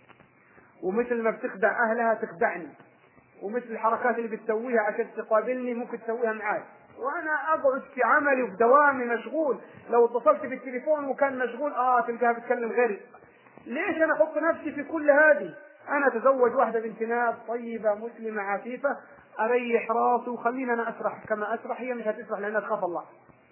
ومثل ما بتخدع أهلها تخدعني، ومثل الحركات اللي بتسويها عشان تقابلني ممكن تسويها معاي، وأنا أقعد في عملي وفي دوامي مشغول، لو اتصلت بالتليفون وكان مشغول آه تلقاها بتكلم غيري. ليش أنا أحط نفسي في كل هذه؟ أنا أتزوج واحدة بنت ناب طيبة مسلمة عفيفة، أريح راسي وخلينا أنا أسرح كما أسرح، هي مش هتسرح لأنها تخاف الله.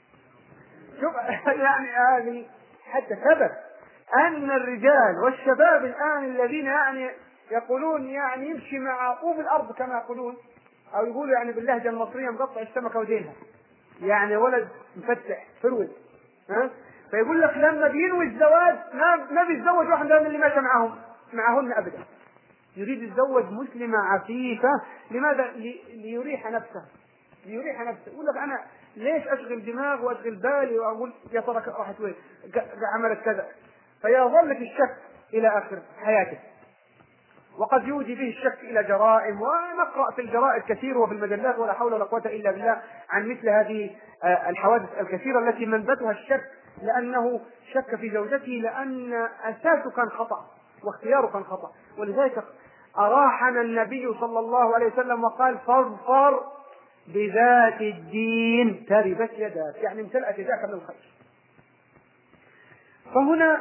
شوف يعني هذه حتى سبب أن الرجال والشباب الآن الذين يعني يقولون يعني يمشي مع طوب الأرض كما يقولون، أو يقولوا يعني باللهجة المصرية مقطع السمكة ودينها، يعني ولد مفتح فرود، ها؟ فيقول لك لما بينوي الزواج ما ما بيتزوج واحدة من اللي ماشى معهم معهن أبدا، يريد يتزوج مسلمة عفيفة. لماذا؟ ليريح نفسه، ليريح نفسه. يقول لك أنا ليش أشغل دماغ وأشغل بالي وأقول يا ترى راحت وين عملت كذا، فيظل في الشك إلى آخر حياته، وقد يؤدي به الشك إلى جرائم، ونقرأ في الجرائد كثير وفي المجلات ولا حول ولا قوة إلا بالله عن مثل هذه الحوادث الكثيرة التي منبتها الشك، لأنه شك في زوجته لأن أساسه كان خطأ واختياره كان خطأ. ولذلك أراحنا النبي صلى الله عليه وسلم وقال: فاظفر بذات الدين تربت يداك، يعني امتلأت يداك من الخير. فهنا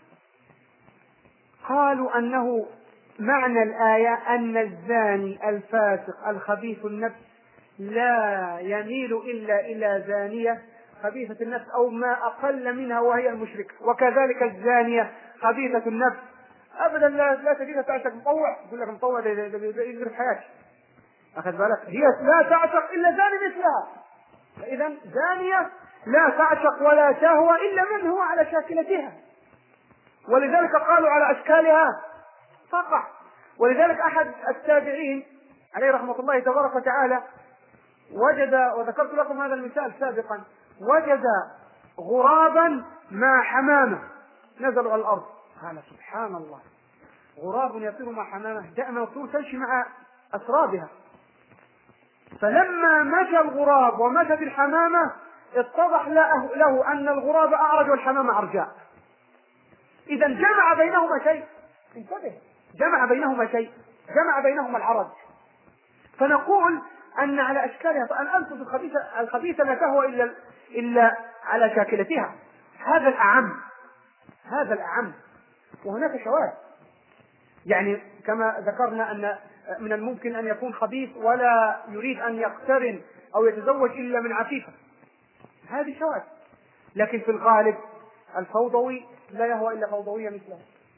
قالوا أنه معنى الآية أن الزاني الفاسق الخبيث النفس لا يميل إلا إلى زانية خبيثة النفس أو ما أقل منها وهي المشرك، وكذلك الزانية خبيثة النفس أبدا لا, لا تجدها تعشق مطوع، يقول لك مطوع يجري حياتي، أخذ بالك، هي لا تعشق إلا زاني مثلها. فإذا زانية لا تعشق ولا تهوى إلا من هو على شاكلتها، ولذلك قالوا على أشكالها تقع. ولذلك أحد التابعين عليه رحمة الله تبارك وتعالى وجد، وذكرت لكم هذا المثال سابقا، وجد غرابا مع حمامة نزلوا على الأرض. قال سبحان الله، غراب يطير مع حمامة، دائما الطيور تمشي مع أسرابها. فلما مشى الغراب ومشت الحمامة اتضح له أن الغراب أعرج والحمامة أرجاء. إذا جمع بينهما شيء، انتبه، جمع بينهما شيء، جمع بينهما العرج. فنقول أن على أشكالها، فأن أنفس الخبيثة الخبيثة لا تهوى إلا إلا على شاكلتها. هذا الأعم، هذا الأعم. وهناك شواذ، يعني كما ذكرنا أن من الممكن أن يكون خبيث ولا يريد أن يقترن أو يتزوج إلا من عفيفة، هذه شواذ. لكن في الغالب الفوضوي لا يهوى إلا فوضوية مثله.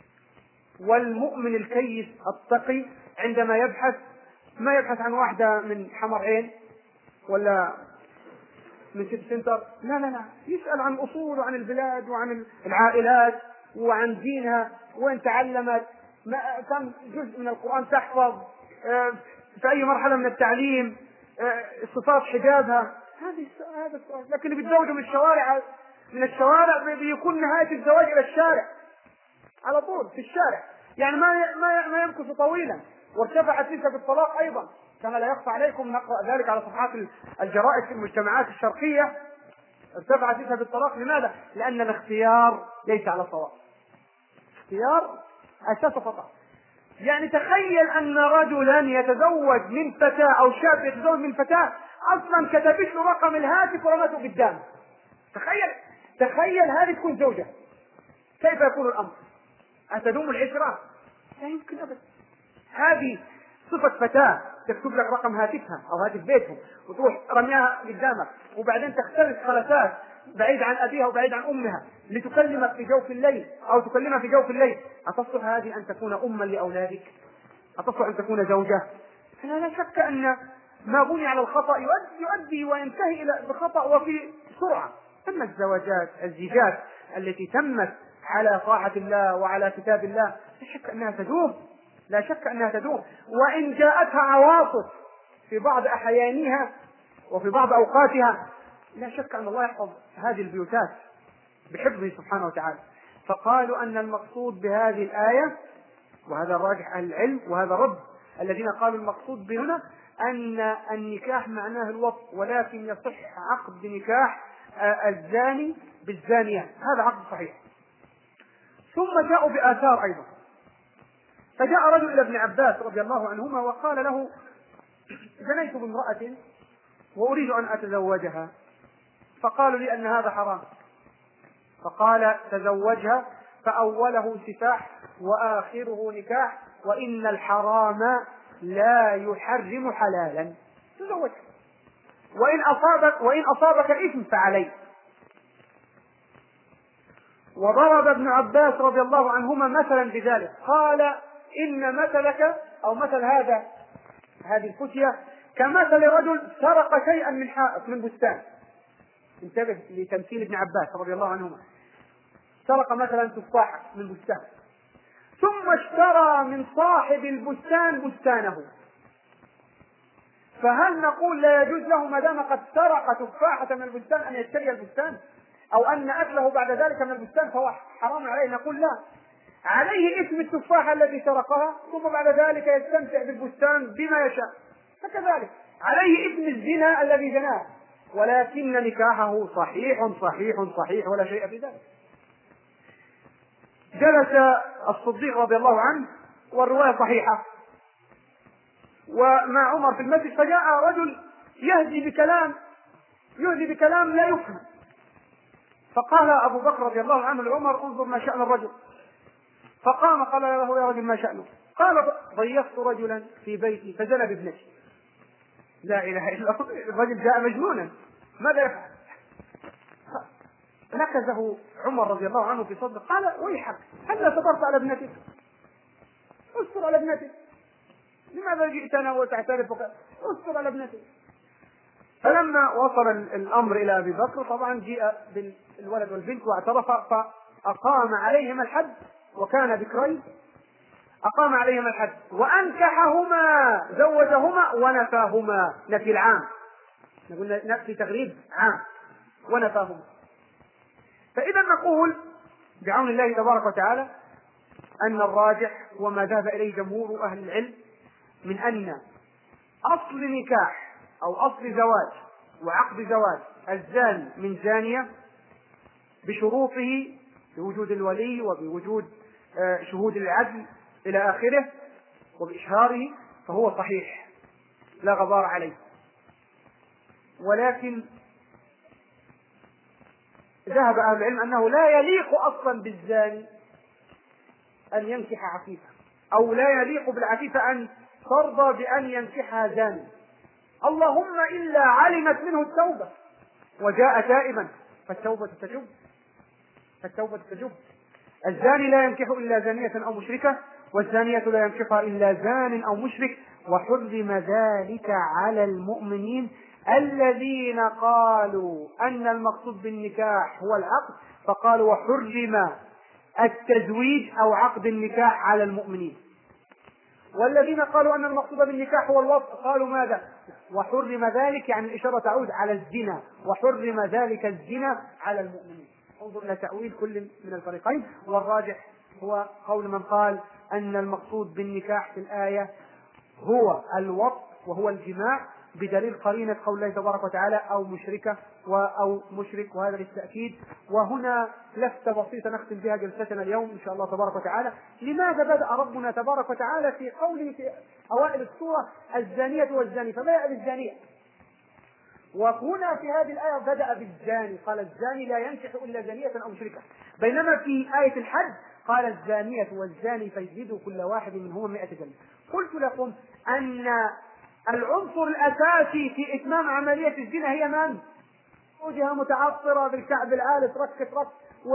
والمؤمن الكيس التقي عندما يبحث ما يبحث عن واحدة من حمر عين ولا من سيتي سنتر، لا لا لا، يسأل عن الأصول وعن البلاد وعن العائلات وعن دينها، وين تعلمت، ما كم جزء من القرآن تحفظ، في أي مرحلة من التعليم، صفات حجابها، هذه هذا السؤال. لكن اللي بيتزوجوا من الشوارع، من الشوارع بيكون نهاية الزواج إلى الشارع على طول، في الشارع، يعني ما ما ما يمكث طويلا. وارتفعت نسبة الطلاق أيضا كما لا يخفى عليكم، نقرأ ذلك على صفحات الجرائد في المجتمعات الشرقية. ارتفعت نسبة الطلاق، لماذا؟ لأن الاختيار ليس على صواب، اختيار أساسه خطأ. يعني تخيل أن رجلا يتزوج من فتاة أو شاب يتزوج من فتاة أصلا كتبت له رقم الهاتف ورمته قدامه. تخيل تخيل هذه تكون زوجة، كيف يكون الأمر؟ أتدوم العشرة؟ لا يمكن أبدا. هذه صفة فتاة تكتب لك رقم هاتفها أو هاتف بيتهم وتروح رميها قدامك، وبعدين تختلف خلفات بعيد عن أبيها وبعيد عن أمها لتكلمك في جوف الليل أو تكلمها في جوف الليل. أتصلح هذه أن تكون أما لأولادك؟ أتصلح أن تكون زوجة؟ فلا لا شك أن ما بني على الخطأ يؤدي, يؤدي وينتهي إلى بخطأ وفي سرعة. أما الزواجات الزيجات التي تمت على طاعة الله وعلى كتاب الله لا شك أنها تدوم، لا شك أنها تدوم. وإن جاءتها عواصف في بعض أحيانها وفي بعض أوقاتها لا شك أن الله يحفظ هذه البيوتات بحفظه سبحانه وتعالى. فقالوا أن المقصود بهذه الآية، وهذا الراجح أهل العلم وهذا رد الذين قالوا المقصود بهنا أن النكاح معناه الوطء، ولكن يصح عقد نكاح الزاني بالزانية، هذا عقد صحيح. ثم جاءوا بآثار أيضا. فجاء رجل إلى ابن عباس رضي الله عنهما وقال له: زنيت بامرأة وأريد أن أتزوجها، فقالوا لي أن هذا حرام، فقال: تزوجها، فأوله سفاح وآخره نكاح، وإن الحرام لا يحرم حلالا، تزوجها، وإن أصابك وإن أصابك الإثم فعليه. وضرب ابن عباس رضي الله عنهما مثلا بذلك، قال: إن مثلك أو مثل هذا هذه الفتية كمثل رجل سرق شيئا من حائط من بستان. انتبه لتمثيل ابن عباس رضي الله عنهما، سرق مثلا تفاحة من بستان، ثم اشترى من صاحب البستان بستانه، فهل نقول لا يجوز له ما دام قد سرق تفاحة من البستان أن يشتري البستان، أو أن أكله بعد ذلك من البستان فهو حرام عليه؟ نقول لا، عليه اسم التفاحة التي سرقها، ثم بعد ذلك يستمتع بالبستان بما يشاء، فكذلك عليه اسم الزنا الذي زناه، ولكن نكاحه صحيح صحيح صحيح ولا شيء في ذلك. جلس الصديق رضي الله عنه والرواية صحيحة ومع عمر في المسجد، فجاء رجل يهدي بكلام يهدي بكلام لا يفهم، فقال أبو بكر رضي الله عنه لعمر: انظر ما شأن الرجل. فقام قال له: يا رجل ما شأنه؟ قال: ضيفت رجلا في بيتي فزنى بابنتي. لا إله إلا الله، الرجل جاء مجنونا، ماذا يفعل؟ نكزه عمر رضي الله عنه في صدره، قال: ويحك، هل صبرت على ابنتك؟ اصبر على ابنتك، لماذا جئتنا وتعترف؟ اصبر على ابنتك. فلما وصل الأمر إلى أبي بكر طبعا جاء بالولد والبنت واعترف، فأقام عليهما الحد، وكان ذكرين، أقام عليهما الحد وأنكحهما، زوجهما ونفاهما، نفي العام، نقول نفي تغريب عام، ونفاهما. فإذا نقول بعون الله تبارك وتعالى أن الراجح وما ذهب إليه جمهور أهل العلم من أن أصل نكاح أو أصل زواج وعقد زواج الزاني من زانية بشروطه بوجود الولي وبوجود شهود العدل إلى آخره وبإشهاره فهو صحيح لا غبار عليه. ولكن ذهب أهل العلم أنه لا يليق أصلا بالزاني أن ينكح عفيفة، أو لا يليق بالعفيفة أن ترضى بأن ينكحها زاني، اللهم إلا علمت منه التوبة وجاء تائبا فالتوبة تجب فالتوبة تجب. الزاني لا ينكح إلا زانية أو مشركة، والزانية لا ينكحها إلا زان أو مشرك، وحرم ذلك على المؤمنين الذين قالوا أن المقصود بالنكاح هو العقد، فقالوا وحرم التزويج أو عقد النكاح على المؤمنين. والذين قالوا أن المقصود بالنكاح هو الوصف قالوا ماذا؟ وحرم ذلك، يعني الإشارة تعود على الزنا، وحرم ذلك الزنا على المؤمنين. انظر إلى تأويل كل من الفريقين، والراجح هو قول من قال أن المقصود بالنكاح في الآية هو الوصف وهو الجماع، بدليل قرينة قول الله تبارك وتعالى أو مشركة أو مشرك، وهذا للتأكيد. وهنا لفتة بسيطة نختم بها جلستنا اليوم إن شاء الله تبارك وتعالى. لماذا بدأ ربنا تبارك وتعالى في قوله في أوائل السورة الزانية والزاني، فبدأ بالزانية، وهنا في هذه الآية بدأ بالزاني، قال الزاني لا ينكح إلا زانية أو مشركة، بينما في آية الحج قال الزانية والزاني فاجلدوا كل واحد منهما مئة جلدة. قلت لكم أن العنصر الأساسي في إتمام عملية الزنا هي من؟ وجهها متعطرة بالكعب العالي ترك ترك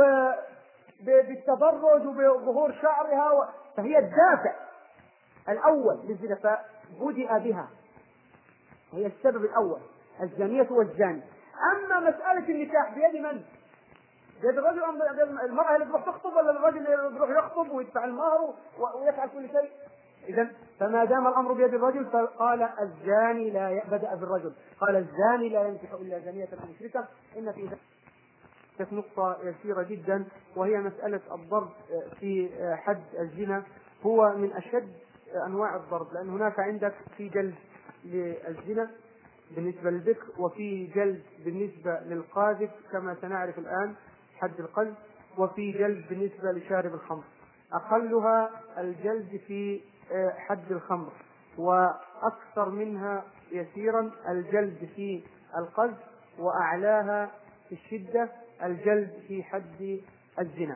وبالتبرج وبظهور شعرها و... فهي الدافع الأول للزنا، فبدأ بها، هي السبب الأول الزانية والزاني. أما مسألة النكاح بيد من؟ بيد الرجل أم بيد المرأة اللي تروح تخطب، ولا الرجل اللي يروح يخطب ويدفع المهر ويفعل كل شيء؟ إذا فما دام الأمر بيد الرجل فقال الزاني لا ي... بدأ بالرجل، قال الزاني لا ينكح إلا زانية أو مشركة. إن في ذلك نقطة يسيرة جدا، وهي مسألة الضرب في حد الزنا. هو من أشد أنواع الضرب، لأن هناك عندك في جلد للزنا بالنسبة للذكر، وفي جلد بالنسبة للقاذف كما سنعرف الآن حد القذف، وفي جلد بالنسبة لشارب الخمر. أقلها الجلد في حد الخمر، وأكثر منها يسيرا الجلد في القذف، وأعلاها في الشدة الجلد في حد الزنا.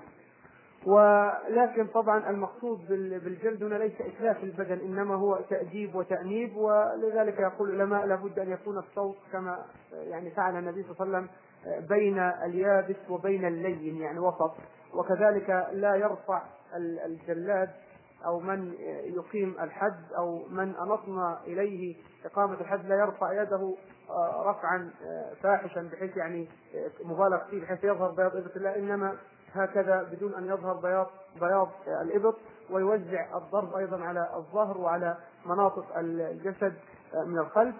ولكن طبعا المقصود بالجلد هنا ليس إتلاف البدن، إنما هو تأديب وتأنيب، ولذلك يقول العلماء لابد أن يكون الصوت كما يعني فعل النبي صلى الله عليه وسلم بين اليابس وبين اللين، يعني وسط. وكذلك لا يرفع الجلاد أو من يقيم الحد أو من أنصنا إليه إقامة الحد لا يرفع يده رفعا فاحشا بحيث يعني مبالغ فيه بحيث يظهر بياض إبط الله، إنما هكذا بدون أن يظهر بياض بياض الإبط، ويوزع الضرب أيضا على الظهر وعلى مناطق الجسد من الخلف،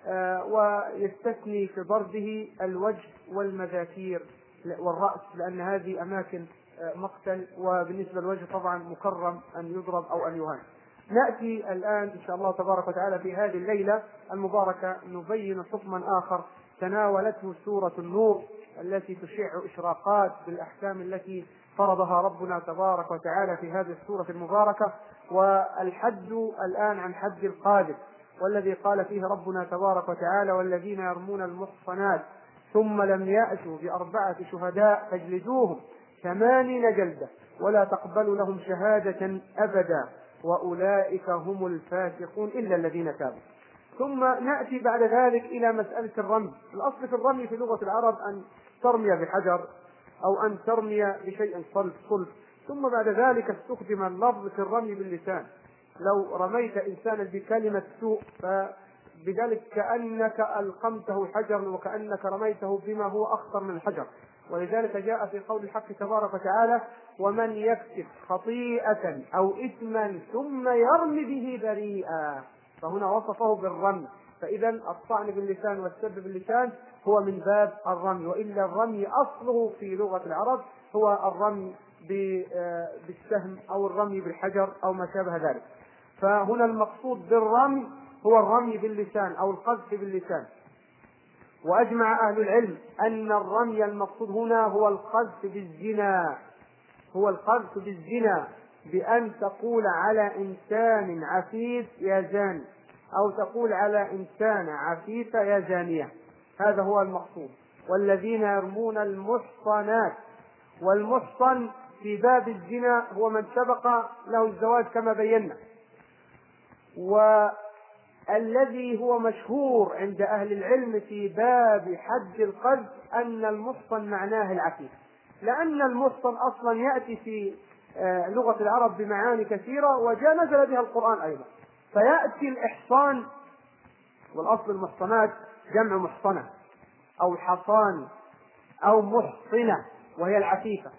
ويستثني في ضربه الوجه والمذاكير والرأس، لأن هذه أماكن مقتل، وبالنسبة للوجه طبعا مكرم أن يضرب أو أن يهان. نأتي الآن إن شاء الله تبارك وتعالى في هذه الليلة المباركة نبين حكما آخر تناولته سورة النور التي تشع إشراقات بالأحكام التي فرضها ربنا تبارك وتعالى في هذه السورة المباركة. والحد الآن عن حد القاذف، والذي قال فيه ربنا تبارك وتعالى والذين يرمون المحصنات ثم لم يأتوا بأربعة شهداء فاجلدوهم ثمانين جلدة ولا تقبلوا لهم شهادة أبدا وأولئك هم الفاسقون إلا الذين تابوا. ثم نأتي بعد ذلك إلى مسألة الرمي. الأصل في الرمي في لغة العرب أن ترمي بحجر أو أن ترمي بشيء صلب صلب، ثم بعد ذلك استخدم اللفظ في الرمي باللسان. لو رميت إنسانا بكلمة سوء فبذلك كأنك ألقمته حجرا وكأنك رميته بما هو أخطر من الحجر. ولذلك جاء في قول الحق تبارك وتعالى ومن يكسب خطيئة أو إثما ثم يرمي به بريئا، فهنا وصفه بالرمي. فإذا الطعن باللسان والسب باللسان هو من باب الرمي، وإلا الرمي أصله في لغة العرب هو الرمي بالسهم أو الرمي بالحجر أو ما شابه ذلك. فهنا المقصود بالرمي هو الرمي باللسان أو القذف باللسان. وأجمع أهل العلم أن الرمي المقصود هنا هو القذف بالزنا، هو القذف بالزنا، بأن تقول على إنسان عفيف يا زاني، أو تقول على إنسان عفيفة يا زانية، هذا هو المقصود. والذين يرمون المحصنات، والمحصن في باب الزنا هو من سبق له الزواج كما بينا. والذي هو مشهور عند أهل العلم في باب حد القذف أن المحصن معناه العفيف، لأن المحصن أصلا يأتي في لغة العرب بمعاني كثيرة وجاء نزل بها القرآن أيضا. فيأتي الإحصان، والأصل المحصنات جمع محصنة أو حصان أو محصنة وهي العفيفة.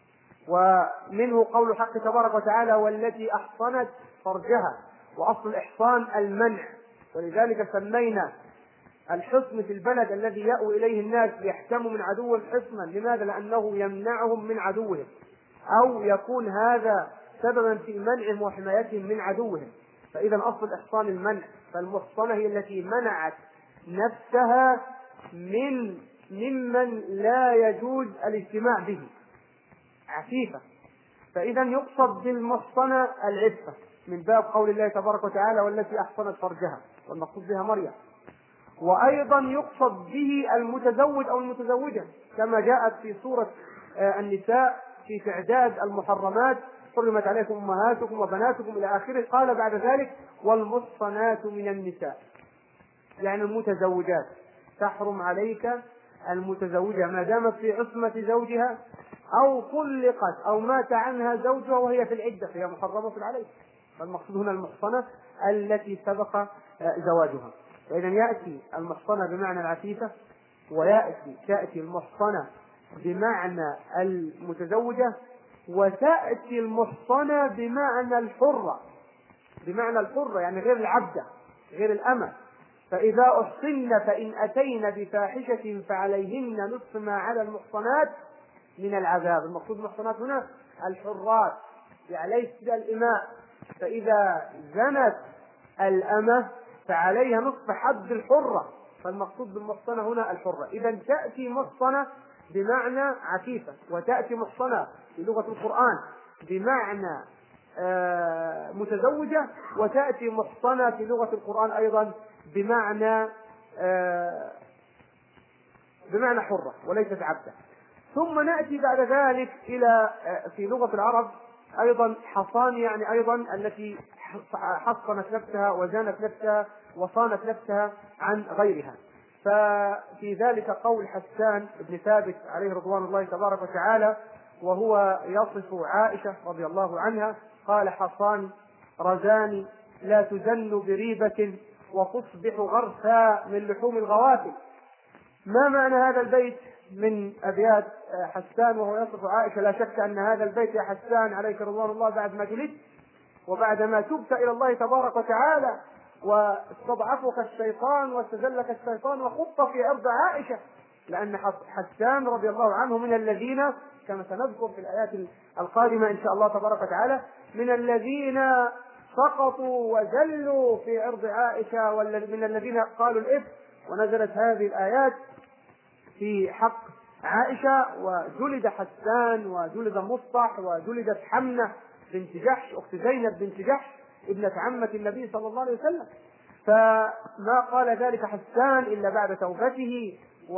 ومنه قول الحق تبارك وتعالى والتي أحصنت فرجها، وأصل الإحصان المنع، ولذلك سمينا الحصن في البلد الذي يأوي إليه الناس ليحكموا من عدو حصنا. لماذا؟ لأنه يمنعهم من عدوهم، أو يكون هذا سببا في منعهم وحمايتهم من عدوهم. فإذا أصل الإحصان المنع، فالمحصنة هي التي منعت نفسها من ممن لا يجوز الاجتماع به، عفيفة. فإذا يقصد بالمحصنة العفة من باب قول الله تبارك وتعالى والتي أحصنت فرجها، والمقصود بها مريم. وأيضا يقصد به المتزوج أو المتزوجة كما جاءت في سورة النساء في تعداد المحرمات حرمت عليكم أمهاتكم وبناتكم إلى آخره. قال بعد ذلك والمحصنات من النساء، يعني المتزوجات، تحرم عليك المتزوجة ما دامت في عصمة زوجها أو طلقت أو مات عنها زوجها وهي في العدة فهي محرمة عليك. فالمقصود هنا المحصنة التي سبق زواجها. فإذا يأتي المحصنة بمعنى العفيفة، ويأتي تأتي المحصنة بمعنى المتزوجة، وتأتي المحصنة بمعنى الحرة، بمعنى الحرة يعني غير العبدة غير الأمة. فإذا أحصن فإن أتين بفاحشة فعليهن نصف ما على المحصنات من العذاب. المقصود المحصنات هنا الحرات، يعني ليس الإماء. فإذا زنت الأمة فعليها نصف حد الحرة، فالمقصود بالمحصنة هنا الحرة. إذا تأتي محصنة بمعنى عفيفة، وتأتي محصنة في لغة القرآن بمعنى آه متزوجة، وتأتي محصنة في لغة القرآن أيضا بمعنى آه بمعنى حرة وليست عبدة. ثم نأتي بعد ذلك إلى آه في لغة العرب أيضا حصان، يعني أيضا التي حصنت نفسها وزانت نفسها وصانت نفسها عن غيرها. ففي ذلك قول حسان بن ثابت عليه رضوان الله تبارك وتعالى وهو يصف عائشة رضي الله عنها، قال حصان رزان لا تزن بريبة وتصبح غرسا من لحوم الغوافل. ما معنى هذا البيت من أبيات حسان وهو يصف عائشة؟ لا شك أن هذا البيت يا حسان عليك رضوان الله بعد ما جلدت وبعد ما تبت إلى الله تبارك وتعالى واستضعفك الشيطان واستذلك الشيطان وخط في عرض عائشة، لأن حسان رضي الله عنه من الذين كما سنذكر في الآيات القادمة إن شاء الله تبارك وتعالى من الذين سقطوا وزلوا في عرض عائشة، ومن الذين قالوا الإفك، ونزلت هذه الآيات في حق عائشة. وجلد حسان وجلد مصطح وجلدت حمنة بنت جحش أخت زينب بنت جحش ابنة عمة النبي صلى الله عليه وسلم. فما قال ذلك حسان إلا بعد توبته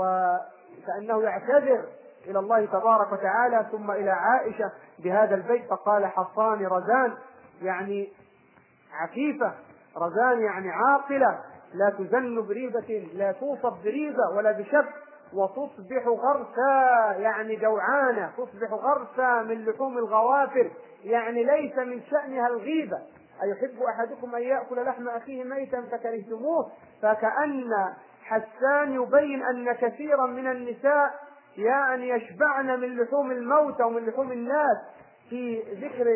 وكأنه يعتذر إلى الله تبارك وتعالى ثم إلى عائشة بهذا البيت، فقال حصان رزان يعني عفيفة، رزان يعني عاقلة لا تزن بريبة، لا توصف بريبة ولا بشك، وتصبح غرسا يعني جوعانة، تصبح غرسا من لحوم الغوافل، يعني ليس من شأنها الغيبة. أيحب أحدكم أن يأكل لحم أخيه ميتا فكرهتموه؟ فكأن حسان يبين أن كثيرا من النساء يعني يشبعن من لحوم الموتى ومن لحوم الناس في ذكر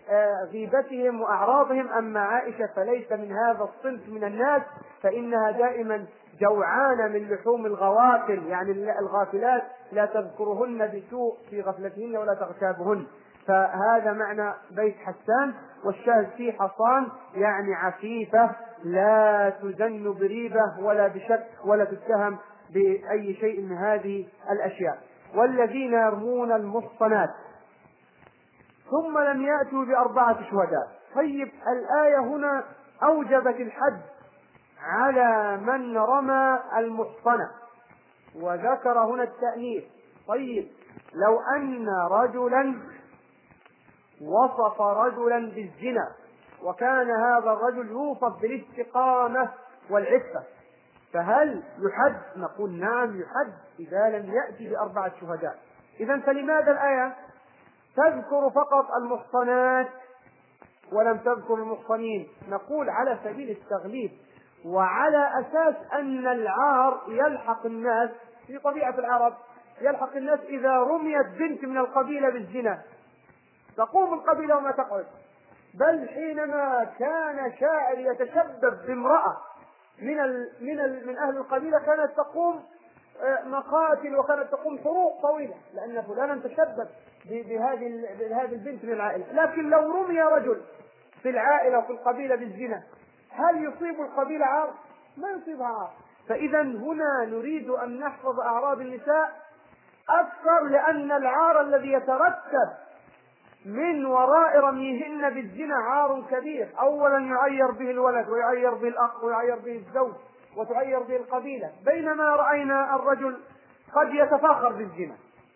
غيبتهم وأعراضهم. أما عائشة فليس من هذا الصنف من الناس، فإنها دائما جوعانة من لحوم الغوافل، يعني الغافلات لا تذكرهن بسوء في غفلتهن ولا تغتابهن. فهذا معنى بيت حسان. والشاهد فيه حصان يعني عفيفة لا تزن بريبة ولا بشك ولا تتهم بأي شيء من هذه الأشياء. والذين يرمون المحصنات ثم لم يأتوا بأربعة شهداء. طيب الآية هنا أوجبت الحد على من رمى المحصنة وذكر هنا التأنيث. طيب لو أن رجلا وصف رجلا بالزنا وكان هذا الرجل يوصف بالاستقامة والعفة، فهل يحد؟ نقول نعم يحد إذا لم يأتي بأربعة شهداء. إذن فلماذا الآية تذكر فقط المحصنات ولم تذكر المحصنين؟ نقول على سبيل التغليب، وعلى أساس أن العار يلحق الناس في طبيعة العرب، يلحق الناس إذا رميت بنت من القبيلة بالزنا تقوم القبيلة وما تقعد. بل حينما كان شاعر يتشبب بامرأة من ال من ال من أهل القبيلة كانت تقوم مقاتل وكانت تقوم حروب طويلة لأن فلانا تشبب بهذه بهذه البنت من العائلة. لكن لو رمي رجل في العائلة وفي القبيلة بالزنا هل يصيب القبيلة عار؟ ما يصيبها عار. فإذا هنا نريد أن نحفظ أعراض النساء أكثر، لأن العار الذي يترتب من وراء رميهن بالزنا عار كبير. أولا يعير به الولد ويعير به الأخ ويعير به الزوج وتعير به القبيلة، بينما رأينا الرجل قد يتفاخر بالزنا،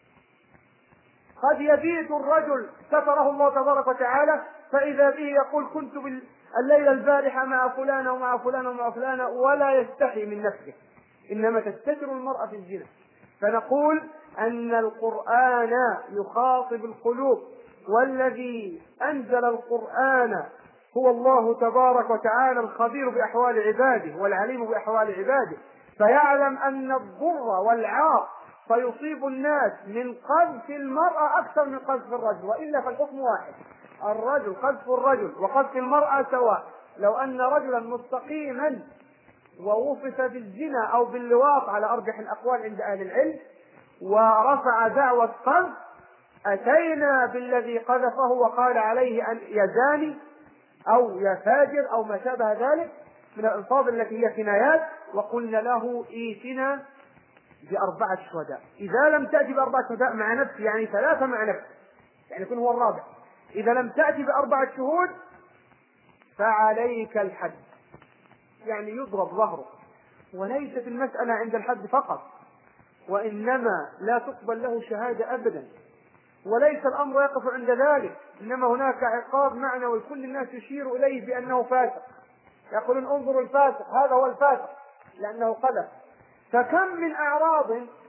قد يبيت الرجل ستره الله تبارك وتعالى فإذا به يقول كنت الليلة البارحة مع فلانة ومع فلانة ومع فلانة ولا يستحي من نفسه، إنما تستتر المرأة في الزنا. فنقول أن القرآن يخاطب القلوب، والذي أنزل القرآن هو الله تبارك وتعالى الخبير بأحوال عباده والعليم بأحوال عباده، فيعلم أن الضر والعار فيصيب الناس من قذف المرأة أكثر من قذف الرجل، وإلا فالحكم واحد، الرجل قذف الرجل وقذف المرأة سواء. لو أن رجلا مستقيما ووصف بالزنا أو باللواط على أرجح الأقوال عند أهل العلم ورفع دعوة قذف، أتينا بالذي قذفه وقال عليه أن يزاني أو يفاجر أو ما شابه ذلك من الألفاظ التي هي كنايات، وقلنا له إيتنا بأربعة شهداء. إذا لم تأتي بأربعة شهداء مع نفس يعني ثلاثة مع نفس يعني يكون هو الرابع، إذا لم تأتي بأربعة شهود فعليك الحد، يعني يضرب ظهره. وليست المسألة عند الحد فقط، وإنما لا تقبل له شهادة أبدا، وليس الأمر يقف عند ذلك، إنما هناك عقاب معنوي كل الناس يشير إليه بأنه فاسق، يقولون انظروا الفاسق هذا هو الفاسق لأنه قذف. فكم من أعراض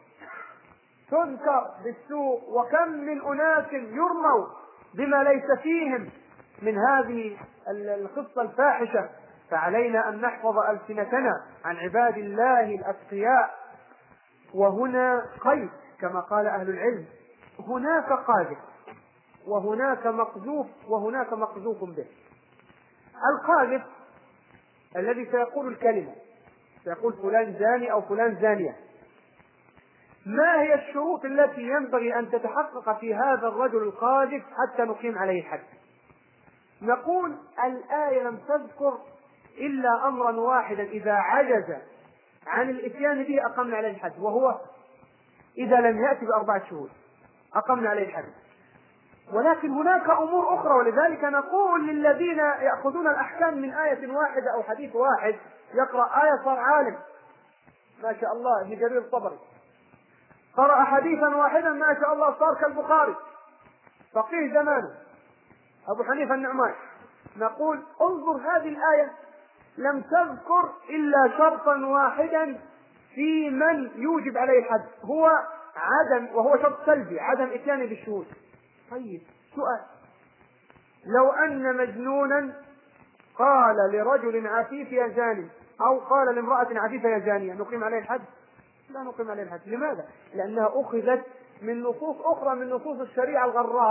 تذكر بالسوء وكم من أناس يرموا بما ليس فيهم من هذه القصة الفاحشة. فعلينا أن نحفظ ألسنتنا عن عباد الله الأتقياء. وهنا قيد كما قال أهل العلم، هناك قاذف وهناك مقذوف وهناك مقذوف به. القاذف الذي سيقول الكلمة، سيقول فلان زاني أو فلان زانية، ما هي الشروط التي ينبغي أن تتحقق في هذا الرجل القاذف حتى نقيم عليه الحد؟ نقول الآية لم تذكر إلا أمرا واحدا إذا عجز عن الإتيان به أقمنا عليه الحد، وهو إذا لم يأتي بأربعة شهود أقمنا عليه الحد. ولكن هناك أمور أخرى، ولذلك نقول للذين يأخذون الأحكام من آية واحدة أو حديث واحد، يقرأ آية صار عالم ما شاء الله ابن جرير الطبري، قرأ حديثا واحدا ما شاء الله صار كالبخاري فقيه زمانه أبو حنيفة النعمان. نقول انظر هذه الآية لم تذكر إلا شرطا واحدا في من يوجب عليه الحد، هو عدم، وهو شرط سلبي، عدم إتيان بالشهود. طيب سؤال، لو أن مجنونا قال لرجل عفيف يا زاني أو قال لامرأة عفيفة يا زانية نقيم عليه الحد؟ لا نقيم عليه الحد. لماذا؟ لأنها أخذت من نصوص أخرى من نصوص الشريعة الغراء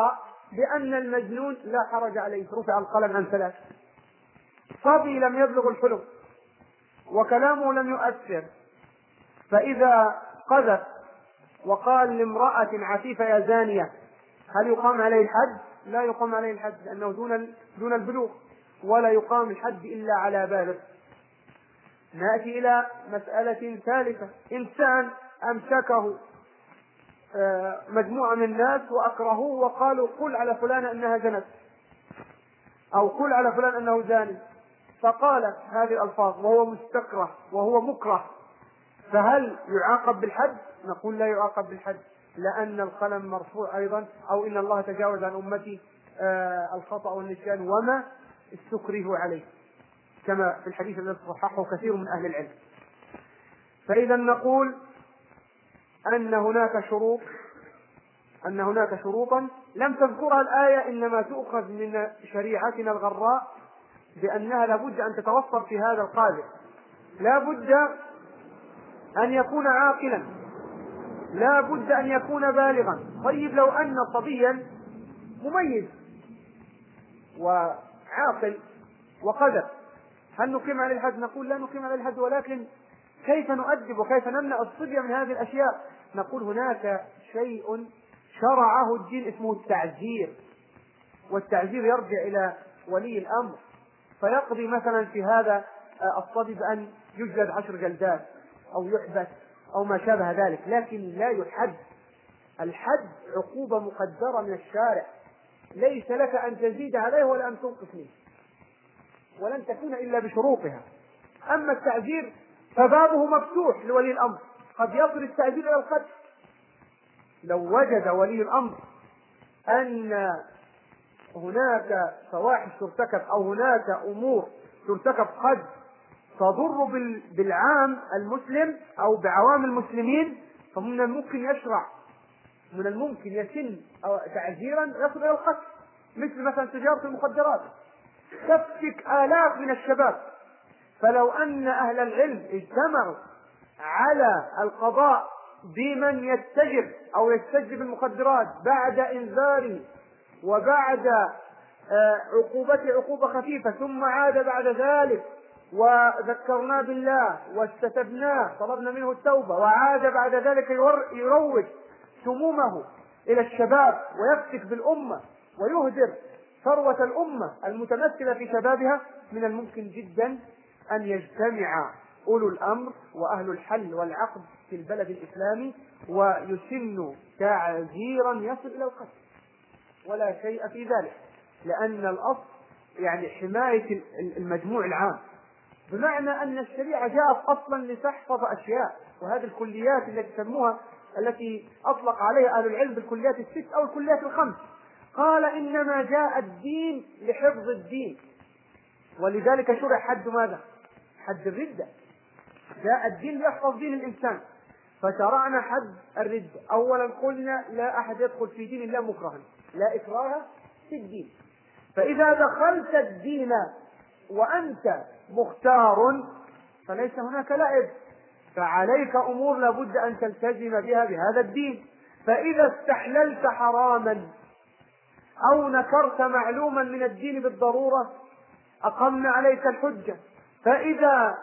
بأن المجنون لا حرج عليه، رفع القلم عن ثلاث. صبي لم يبلغ الحلم وكلامه لم يؤثر، فإذا قذف وقال لامرأة عفيفة يا زانية هل يقام عليه الحد؟ لا يقام عليه الحد، لأنه دون دون البلوغ، ولا يقام الحد إلا على بالغ. نأتي إلى مسألة ثالثة: إنسان أمسكه مجموعة من الناس وأكرهوه وقالوا قل على فلان أنها زنت، أو قل على فلان أنه زاني، فقال هذه الألفاظ وهو مستكره وهو مكره، فهل يعاقب بالحد؟ نقول لا يعاقب بالحد، لأن القلم مرفوع أيضا، أو إن الله تجاوز عن أمتي الخطأ والنسيان وما استكرهوا عليه، كما في الحديث الذي صححه كثير من أهل العلم. فإذا نقول أن هناك شروط أن هناك شروطا لم تذكرها الآية، إنما تؤخذ من شريعتنا الغراء بأنها لابد أن تتوفر في هذا القادر. لابد أن يكون عاقلا، لابد أن يكون بالغا. طيب لو أن صبيا مميز وعاقل وقدر، هل نقيم عليه الحد؟ نقول لا نقيم عليه الحد، ولكن كيف نؤدب وكيف نمنع الصبية من هذه الأشياء؟ نقول هناك شيء شرعه الدين اسمه التعزير، والتعزير يرجع إلى ولي الأمر، فيقضي مثلا في هذا الصبي بأن يجلد عشر جلدات أو يحبس أو ما شابه ذلك، لكن لا يحد. الحد عقوبة مقدرة من الشارع، ليس لك أن تزيد عليه ولا أن تنقص منه، ولن تكون إلا بشروطها. أما التعزير فبابه مفتوح لولي الأمر، قد يصل التعزير إلى القتل. لو وجد ولي الأمر أن هناك فواحش ترتكب أو هناك أمور ترتكب قد تضر بالعام المسلم أو بعوام المسلمين، فمن الممكن يشرع، من الممكن يسن تعزيرا يصل إلى القتل، مثل مثلا تجارة المخدرات تفتك آلاف من الشباب. فلو أن أهل العلم اجتمعوا على القضاء بمن يتجر أو يستجلب المخدرات بعد إنذاره وبعد عقوبته عقوبة خفيفة، ثم عاد بعد ذلك وذكرنا بالله واستتبناه طلبنا منه التوبة، وعاد بعد ذلك يروج سمومه إلى الشباب ويفتك بالأمة ويهدر ثروة الأمة المتمثلة في شبابها، من الممكن جدا أن يجتمع أولو الأمر وأهل الحل والعقد في البلد الإسلامي ويسن تعزيرا يصل إلى القتل، ولا شيء في ذلك، لأن الأصل يعني حماية المجموع العام، بمعنى أن الشريعة جاءت أصلا لتحفظ أشياء. وهذه الكليات التي سموها التي أطلق عليها أهل العلم بالكليات الست أو الكليات الخمس، قال إنما جاء الدين لحفظ الدين، ولذلك شرع حد ماذا؟ حد الردة. جاء الدين ليحفظ دين الإنسان، فشرعنا حد الردة. أولا قلنا لا أحد يدخل في دين الله مكرها، لا إكراه في الدين. فإذا دخلت الدين وأنت مختار فليس هناك لعب، فعليك أمور لابد أن تلتزم بها بهذا الدين. فإذا استحللت حراما أو نكرت معلوما من الدين بالضرورة أقمنا عليك الحجة. فإذا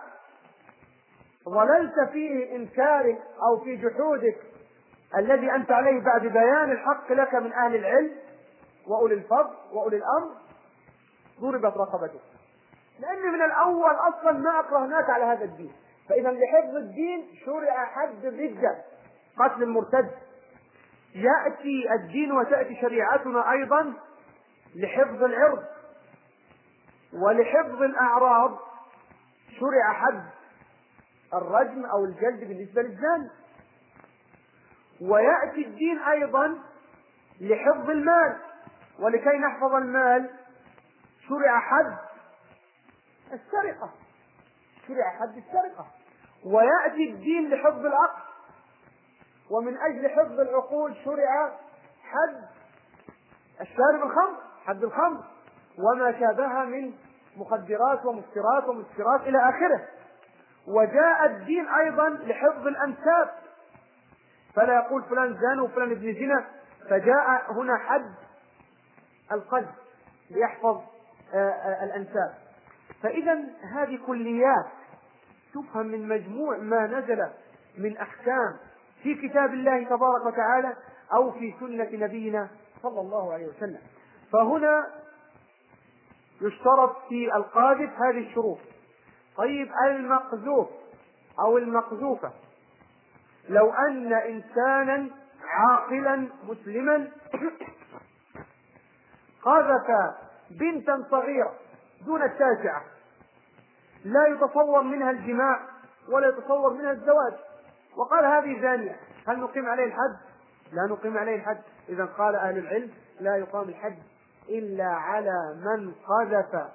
ظللت في إنكارك أو في جحودك الذي أنت عليه بعد بيان الحق لك من أهل العلم وأولي الفضل وأولي الأمر ضربت رقبتك، لأن من الأول أصلا ما أكرهناك على هذا الدين. فإذا لحفظ الدين شرع حد الردة، قتل المرتد. يأتي الدين وتأتي شريعتنا أيضا لحفظ العرض ولحفظ الأعراض، شرع حد الرجم أو الجلد بالنسبة للزاني. ويأتي الدين أيضا لحفظ المال، ولكي نحفظ المال شرع حد السرقة، شرع حد السرقة. ويأتي الدين لحفظ العقل، ومن أجل حفظ العقول شرع حد الشارب الخمر، حد الخمر وما شابهها من مخدرات ومسكرات ومسكرات إلى آخره. وجاء الدين أيضا لحفظ الأنساب، فلا يقول فلان زان وفلان ابن زنا، فجاء هنا حد القلب ليحفظ الأنساب. فإذا هذه كليات تفهم من مجموع ما نزل من أحكام في كتاب الله تبارك وتعالى أو في سنة نبينا صلى الله عليه وسلم. فهنا يشترط في القاذف هذه الشروط. طيب المقذوف أو المقذوفة، لو أن إنسانا عاقلا مسلما قذف بنتا صغيرة دون التاسعة لا يتصور منها الجماع ولا يتصور منها الزواج، وقال هذه زانية، هل نقيم عليه الحد؟ لا نقيم عليه الحد. إذا قال أهل العلم لا يقام الحد إلا على من قذف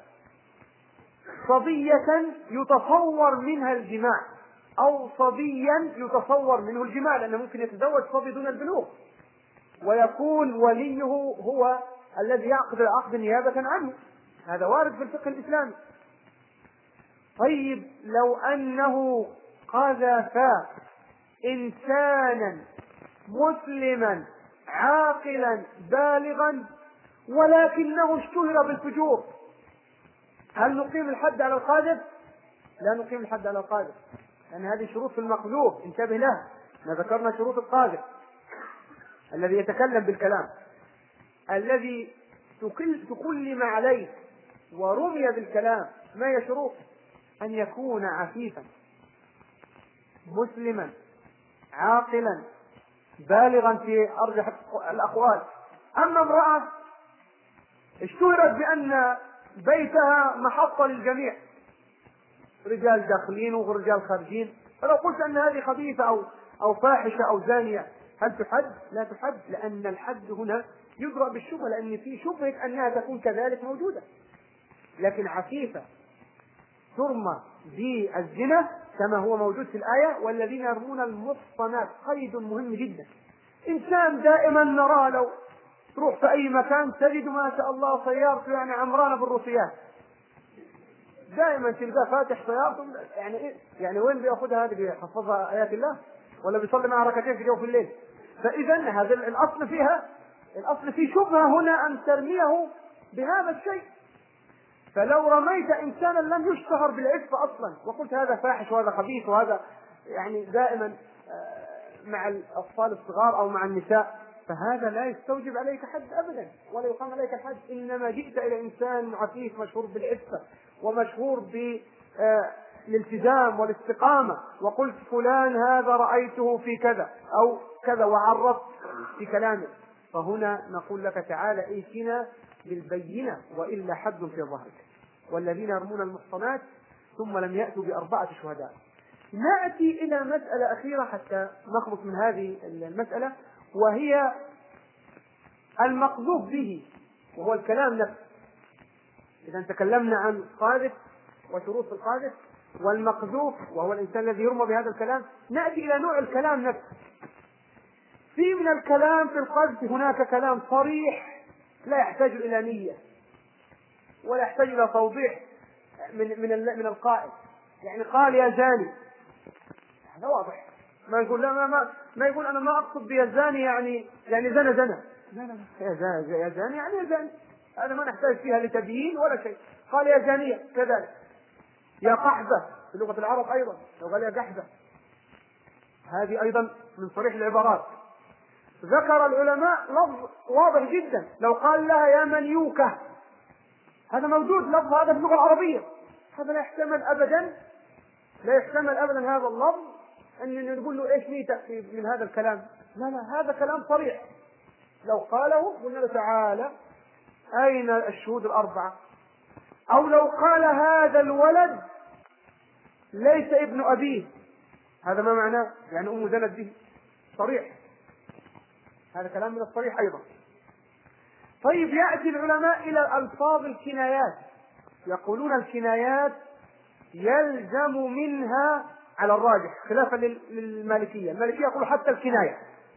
صبية يتصور منها الجماع أو صبيا يتصور منه الجماع، لأنه ممكن يتزوج صبي دون البلوغ ويكون وليه هو الذي يعقد العقد نيابة عنه، هذا وارد في الفقه الإسلامي. طيب لو أنه قذف إنسانا مسلما عاقلا بالغا ولكنه اشتهر بالفجور، هل نقيم الحد على القاذف؟ لا نقيم الحد على القاذف، لأن هذه شروط في المقذوف، انتبه لها. ما ذكرنا شروط القاذف الذي يتكلم بالكلام، الذي تكلم عليه ورمي بالكلام، ما هي شروط؟ أن يكون عفيفا مسلما عاقلا بالغا في أرجح الأقوال. أما امرأة اشتهرت بأن بيتها محطة للجميع، رجال داخلين ورجال خارجين، فلو قلت أن هذه خبيثة أو أو فاحشة أو زانية هل تحد؟ لا تحد، لأن الحد هنا يدرأ بالشبهة، لأن في شبهة أنها تكون كذلك موجودة. لكن عفيفة ترمى بالزنا كما هو موجود في الآية والذين يرمون المحصنات، قيد مهم جدا. إنسان دائما نرى لو تروح في أي مكان تجد ما شاء الله سيارته يعني عمرانة بالروسيات، دائما تلقاه فاتح سيارته، يعني إيه؟ يعني وين بياخذها هذه؟ بيحفظها آيات الله ولا بيصلي معها ركعتين في جوف الليل؟ فإذا هذا الأصل فيها، الأصل في شبهة هنا أن ترميه بهذا الشيء. فلو رميت إنسانا لم يشتهر بالعفة أصلا وقلت هذا فاحش وهذا خبيث وهذا يعني دائما مع الأطفال الصغار أو مع النساء، فهذا لا يستوجب عليك حد أبدا ولا يقام عليك الحد. إنما جئت إلى إنسان عفيف مشهور بالعفة ومشهور بالالتزام والاستقامة وقلت فلان هذا رأيته في كذا أو كذا وعرفت في كلامه، فهنا نقول لك تعالى ائتنا بالبينة وإلا حد في ظهرك. والذين يرمون المحصنات ثم لم يأتوا بأربعة شهداء. نأتي إلى مسألة أخيرة حتى نخلص من هذه المسألة، وهي المقذوف به وهو الكلام نفسه. إذا تكلمنا عن القاذف وشروط القاذف والمقذوف وهو الإنسان الذي يرمى بهذا الكلام، نأتي إلى نوع الكلام نفسه. في من الكلام في القذف هناك كلام صريح لا يحتاج إلى نية ولا يحتاج إلى توضيح من من من القائل، يعني قال يا زاني، هذا واضح، ما يقول لا ما ما, ما يقول أنا ما أقصد بيا زاني يعني يعني زنا زنا، لا لا يا زاني يا زاني يعني يا زاني، هذا ما نحتاج فيها لتبيين ولا شيء. قال يا زانية كذلك، يا قحبة في لغة العرب أيضا، لو قال يا قحبة هذه أيضا من صريح العبارات. ذكر العلماء لفظ واضح جدا، لو قال لها يا منيوكة، هذا موجود لفظ هذا في اللغة العربية، هذا لا يحتمل أبدا لا يحتمل أبدا هذا اللفظ أن نقول له إيش ميتة من هذا الكلام، لا لا هذا كلام صريح. لو قاله قلنا له تعالى أين الشهود الأربعة؟ أو لو قال هذا الولد ليس ابن أبيه، هذا ما معناه؟ يعني أمه زنت به، صريح، هذا كلام من الصريح أيضا. طيب يأتي العلماء إلى ألفاظ الكنايات، يقولون الكنايات يلزم منها على الراجح خلافا للمالكية، المالكية يقول حتى الكناية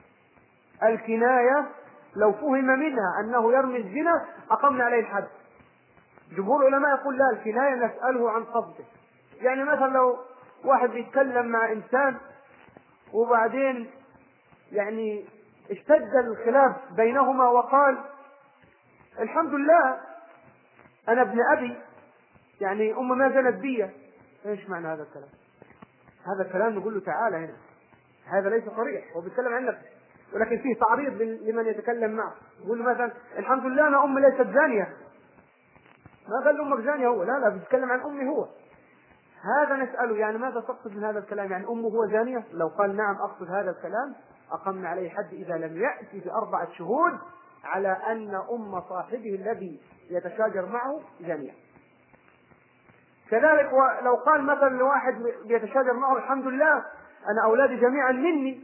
الكناية لو فهم منها أنه يرمي الزنا أقمنا عليه الحد. جمهور العلماء يقول لا، الكناية نسأله عن قصده. يعني مثلا لو واحد بيتكلم مع إنسان وبعدين يعني اشتد الخلاف بينهما وقال الحمد لله أنا ابن أبي، يعني أم ما زالت بي. إيش معنى هذا الكلام؟ هذا الكلام نقول له تعالى هنا، هذا ليس صريح، هو بيتكلم عن نفسه، ولكن فيه تعريض لمن يتكلم معه. يقول له مثلا الحمد لله أنا أمي ليست زانية، ما قال أمك زانية هو، لا لا بيتكلم عن أمي هو. هذا نسأله يعني ماذا تقصد من هذا الكلام؟ يعني أمه هو زانية؟ لو قال نعم أقصد هذا الكلام أقمنا عليه حد إذا لم يأتي بأربعة شهود على أن أم صاحبه الذي يتشاجر معه زانية. كذلك لو قال مثلا لواحد بيتشاجر معه الحمد لله أنا أولادي جميعا مني،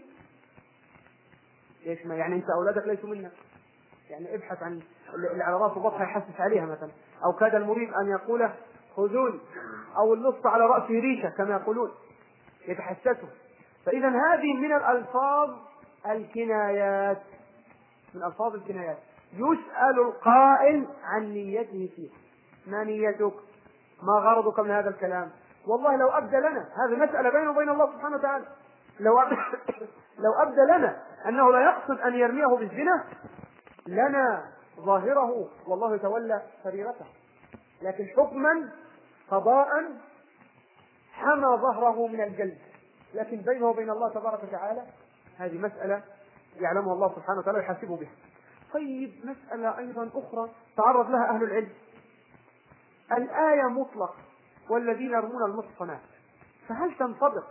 ليش ما يعني أنت أولادك ليسوا منا؟ يعني ابحث عن اللي على رأسه بطحة يحسس عليها مثلا، أو كاد المريد أن يقول خذوني، أو اللص على رأسه ريشة كما يقولون يتحسسه. فإذا هذه من الألفاظ الكنايات، من ألفاظ الكنايات. يسأل القائل عن نيته فيه، ما نيتك؟ ما غرضك من هذا الكلام؟ والله لو أبدى لنا، هذه مسألة بينه وبين الله سبحانه وتعالى، لو أبدى, لو أبدى لنا أنه لا يقصد أن يرميه بالزنا لنا ظاهره والله يتولى سريرته، لكن حكما قضاء حمى ظهره من الجلد، لكن بينه وبين الله تبارك وتعالى هذه مسألة يعلمها الله سبحانه وتعالى ويحاسبه بها. طيب مسألة أيضا أخرى تعرض لها أهل العلم، الآية مطلق والذين يرمون المحصنات، فهل تنطبق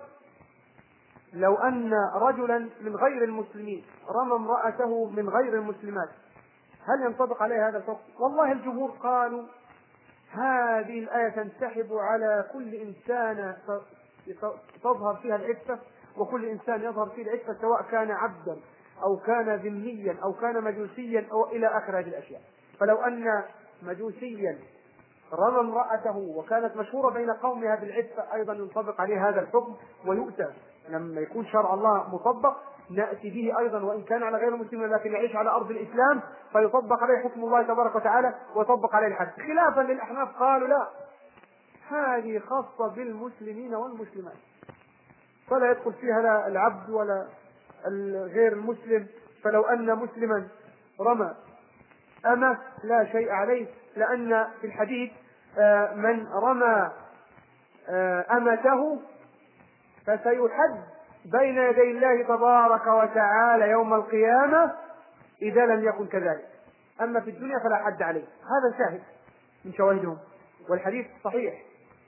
لو أن رجلا من غير المسلمين رمى امرأته من غير المسلمات، هل ينطبق عليه هذا الحكم؟ والله الجمهور قالوا هذه الآية تنسحب على كل إنسان تظهر فيها العفة، وكل إنسان يظهر فيه العفة سواء كان عبدا أو كان ذميا أو كان مجوسيا أو إلى آخر هذه الأشياء. فلو أن مجوسيا رمى امرأته وكانت مشهورة بين قومها بالعفة أيضا ينطبق عليه هذا الحكم، ويؤتى لما يكون شرع الله مطبق نأتي به أيضا وإن كان على غير المسلمين لكن يعيش على أرض الإسلام فيطبق عليه حكم الله تبارك وتعالى ويطبق عليه الحد. خلافا للأحناف قالوا لا، هذه خاصة بالمسلمين والمسلمات فلا يدخل فيها لا العبد ولا غير المسلم. فلو أن مسلما رمى أمة لا شيء عليه، لأن في الحديث من رمى أمته فسيحد بين يدي الله تبارك وتعالى يوم القيامة إذا لم يكن كذلك، أما في الدنيا فلا حد عليه. هذا شاهد من شواهدهم والحديث صحيح.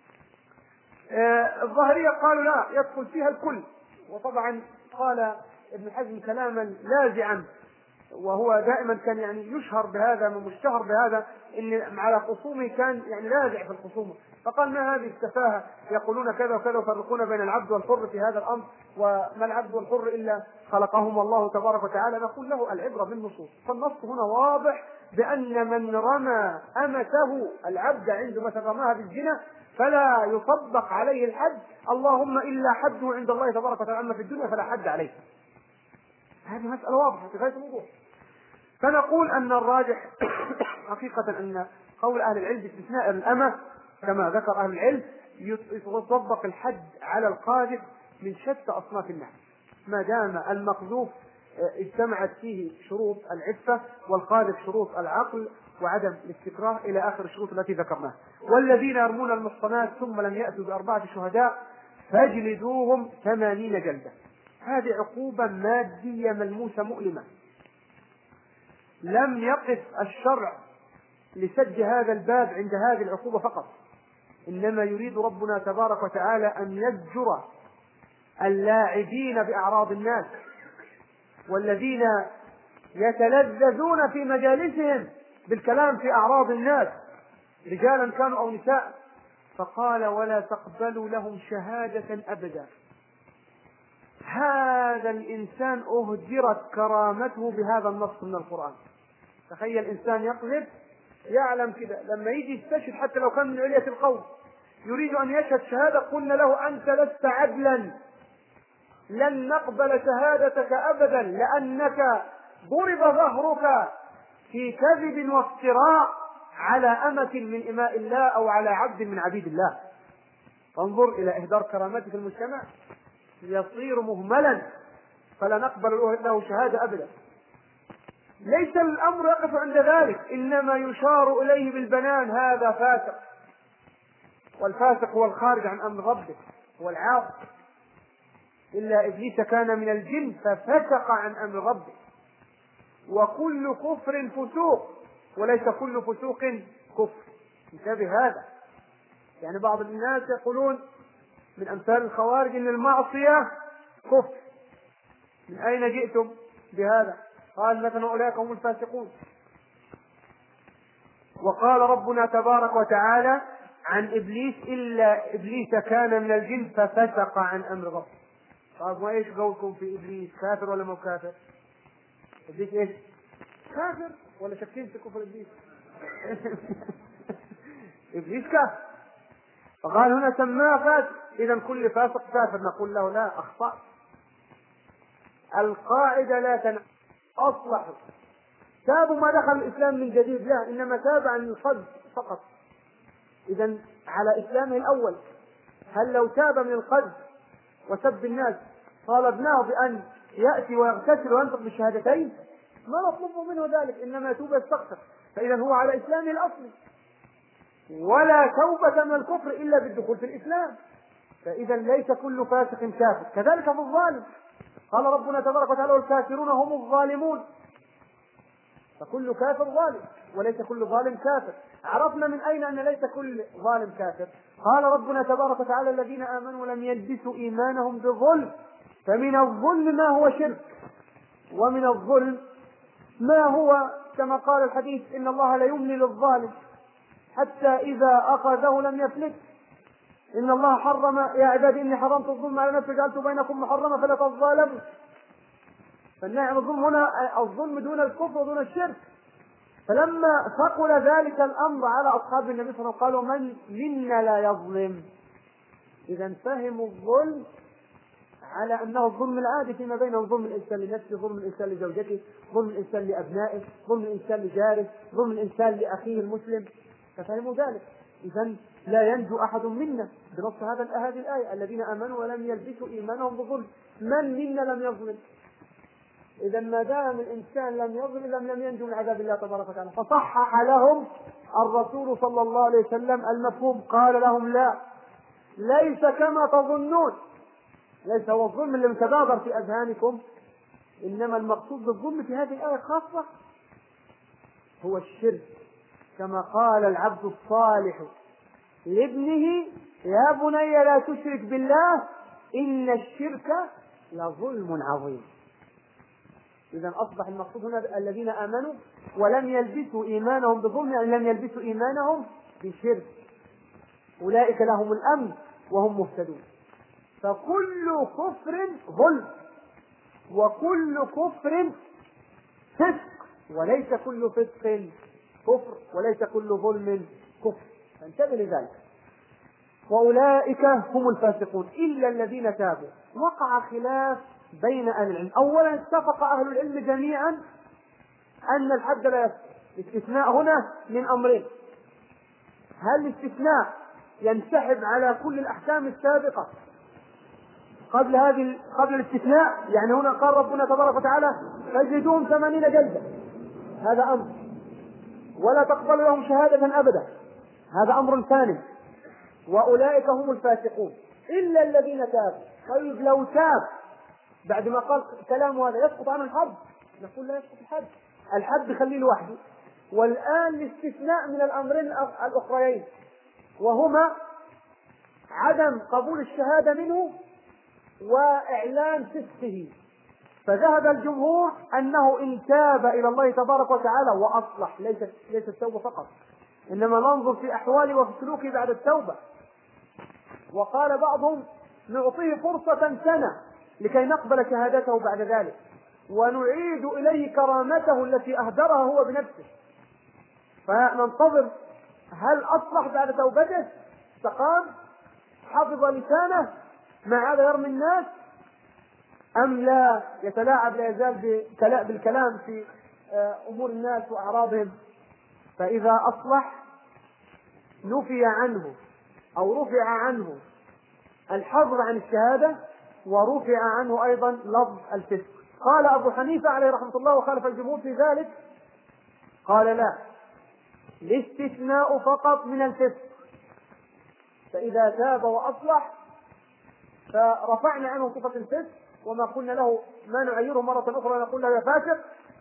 الظاهرية قالوا لا، يدخل فيها الكل. وطبعا قال ابن حزم كلاما لاذعا، وهو دائما كان يعني يشهر بهذا ومشتهر بهذا، ان على خصومه كان يعني لاذع في الخصومه، فقال ما هذه السفاهه، يقولون كذا وكذا ويفرقون بين العبد والحر في هذا الامر، وما العبد والحر الا خلقهم الله تبارك وتعالى. نقول له العبره بالنصوص، فالنص هنا واضح بان من رمى امته العبد عنده مثلا رماها بالزنا فلا يطبق عليه الحد، اللهم الا حده عند الله تبارك وتعالى، اما في الدنيا فلا حد عليه. هذه مسألة واضحة في غاية الوضوح. فنقول أن الراجح حقيقة أن قول أهل العلم باستثناء الأمة كما ذكر أهل العلم يطبق الحد على القاذف من شتى أصناف الناس، ما دام المقذوف اجتمعت فيه شروط العفة والقاذف شروط العقل وعدم الاستكراه إلى آخر الشروط التي ذكرناها. والذين يرمون المحصنات ثم لم يأتوا بأربعة شهداء فاجلدوهم ثمانين جلدة. هذه عقوبة مادية ملموسة مؤلمة. لم يقف الشرع لسد هذا الباب عند هذه العقوبة فقط، إنما يريد ربنا تبارك وتعالى أن يزجر اللاعبين بأعراض الناس والذين يتلذذون في مجالسهم بالكلام في أعراض الناس رجالا كانوا أو نساء، فقال ولا تقبلوا لهم شهادة أبدا. هذا الإنسان أهدرت كرامته بهذا النص من القرآن. تخيل إنسان يقذف يعلم كده لما يجي يستشهد حتى لو كان من علية القوم يريد أن يشهد شهادة قلنا له أنت لست عدلا، لن نقبل شهادتك أبدا لأنك ضرب ظهرك في كذب وافتراء على أمة من إماء الله أو على عبد من عبيد الله. فانظر إلى إهدار كرامته في المجتمع، يصير مهملا فلا نقبل له شهادة أبدا. ليس الأمر يقف عند ذلك، إنما يشار إليه بالبنان: هذا فاسق. والفاسق هو الخارج عن أمر ربه، هو العاصي. إلا إبليس كان من الجن ففسق عن أمر ربه. وكل كفر فسوق، وليس كل فسوق كفر. انتبه هذا. يعني بعض الناس يقولون من أمثال الخوارج إن المعصية كفر. من أين جئتم بهذا؟ قال مثلا: أولئك هم الفاسقون. وقال ربنا تبارك وتعالى عن إبليس: إلا إبليس كان من الجن ففسق عن أمر ربه. طيب ما إيش قولكم في إبليس؟ كافر ولا مو كافر؟ إبليس إيش؟ كافر ولا شاكين في كفر إبليس؟ إبليس كافر. فقال هنا سماه فاسق، إذا كل فاسق كافر. نقول له: لا، أخطأ. القاعدة لا تنع أصلحوا تابوا ما دخل الإسلام من جديد، لا، إنما تاب عن القذف فقط. إذا على إسلامه الأول. هل لو تاب من القذف وسب الناس طالبناه بأن يأتي ويغتسل وينطق بالشهادتين؟ ما نطلب منه ذلك، إنما يتوب يستغفر. فإذا هو على إسلامه الأصلي، ولا توبة من الكفر إلا بالدخول في الإسلام. فإذا ليس كل فاسق كافر. كذلك في الظالم، قال ربنا تبارك وتعالى: والكافرون هم الظالمون. فكل كافر ظالم، وليس كل ظالم كافر. عرفنا من أين أن ليس كل ظالم كافر؟ قال ربنا تبارك وتعالى: الذين آمنوا ولم يلبسوا إيمانهم بظلم. فمن الظلم ما هو شرك، ومن الظلم ما هو كما قال الحديث: إن الله لا يملي للظالم حتى إذا أخذه لم يفلت. إن الله حرم: يا عبادي إني حرمت الظلم على نفسي جعلت بينكم محرما فلا تظالموا. فالنهي عن الظلم هنا الظلم دون الكفر ودون الشرك. فلما ثقل ذلك الأمر على أصحاب النبي صلى الله عليه وسلم قالوا: من منا لا يظلم. إذا فهموا الظلم على أنه الظلم العادي فيما بينهم: ظلم الإنسان لنفسه، ظلم الإنسان لزوجته، ظلم الإنسان لأبنائه، ظلم الإنسان لجاره، ظلم الإنسان لأخيه المسلم. ففهموا ذلك. إذا لا ينجو أحد منا بنص هذا هذه الآية: الذين آمنوا ولم يلبسوا إيمانهم بظلم. من منا لم يظلم؟ إذا ما دام الإنسان لم يظلم لم ينجو من عذاب الله تبارك وتعالى. فصحح لهم الرسول صلى الله عليه وسلم المفهوم، قال لهم: لا، ليس كما تظنون. ليس هو الظلم اللي متبادر في أذهانكم، إنما المقصود بالظلم في هذه الآية خاصة هو الشرك. كما قال العبد الصالح لابنه: يا بني لا تشرك بالله إن الشرك لظلم عظيم. إذا أصبح المقصود هنا الذين آمنوا ولم يلبسوا إيمانهم بظلم، يعني لم يلبسوا إيمانهم بشرك، أولئك لهم الأمن وهم مهتدون. فكل كفر ظلم، وكل كفر فسق، وليس كل فسق كفر، وليس كل ظلم كفر. فانتبه لذلك. وأولئك هم الفاسقون إلا الذين تابوا. وقع خلاف بين أهل العلم. أولا اتفق أهل العلم جميعا أن الحد لا يسقط. الاستثناء هنا من أمرين: هل الاستثناء ينسحب على كل الأحكام السابقة قبل هذه قبل الاستثناء؟ يعني هنا قال ربنا تبارك وتعالى: فاجلدوهم ثمانين جلدة، هذا أمر، ولا تقبل لهم شهادة أبدا، هذا أمر ثاني. وأولئك هم الفاسقون إلا الذين تابوا. طيب لو تاب بعد ما قال كلامه هذا يسقط عن الحد؟ نقول لا يسقط الحد، الحد خليه لوحده. والآن الاستثناء من الأمرين الأخرين، وهما عدم قبول الشهادة منه وإعلان فسقه. فذهب الجمهور أنه إن تاب إلى الله تبارك وتعالى وأصلح، ليس ليس التوبة فقط، إنما ننظر في أحواله وفي سلوكه بعد التوبة. وقال بعضهم: نعطيه فرصة سنة لكي نقبل شهادته بعد ذلك، ونعيد إليه كرامته التي أهدرها هو بنفسه. فننتظر هل أصلح بعد توبته، استقام، حفظ لسانه، ما هذا يرمي الناس، أم لا يتلاعب لا يزال بالكلام في أمور الناس وأعراضهم. فإذا أصلح نفي عنه أو رفع عنه الحظر عن الشهادة، ورفع عنه أيضا لفظ الفسق. قال أبو حنيفة عليه رحمة الله وخالف الجمهور في ذلك، قال لا، الاستثناء فقط من الفسق، فإذا تاب وأصلح فرفعنا عنه صفة الفسق وما قلنا له ما نعيره مرة أخرى نقول له يا فاسق،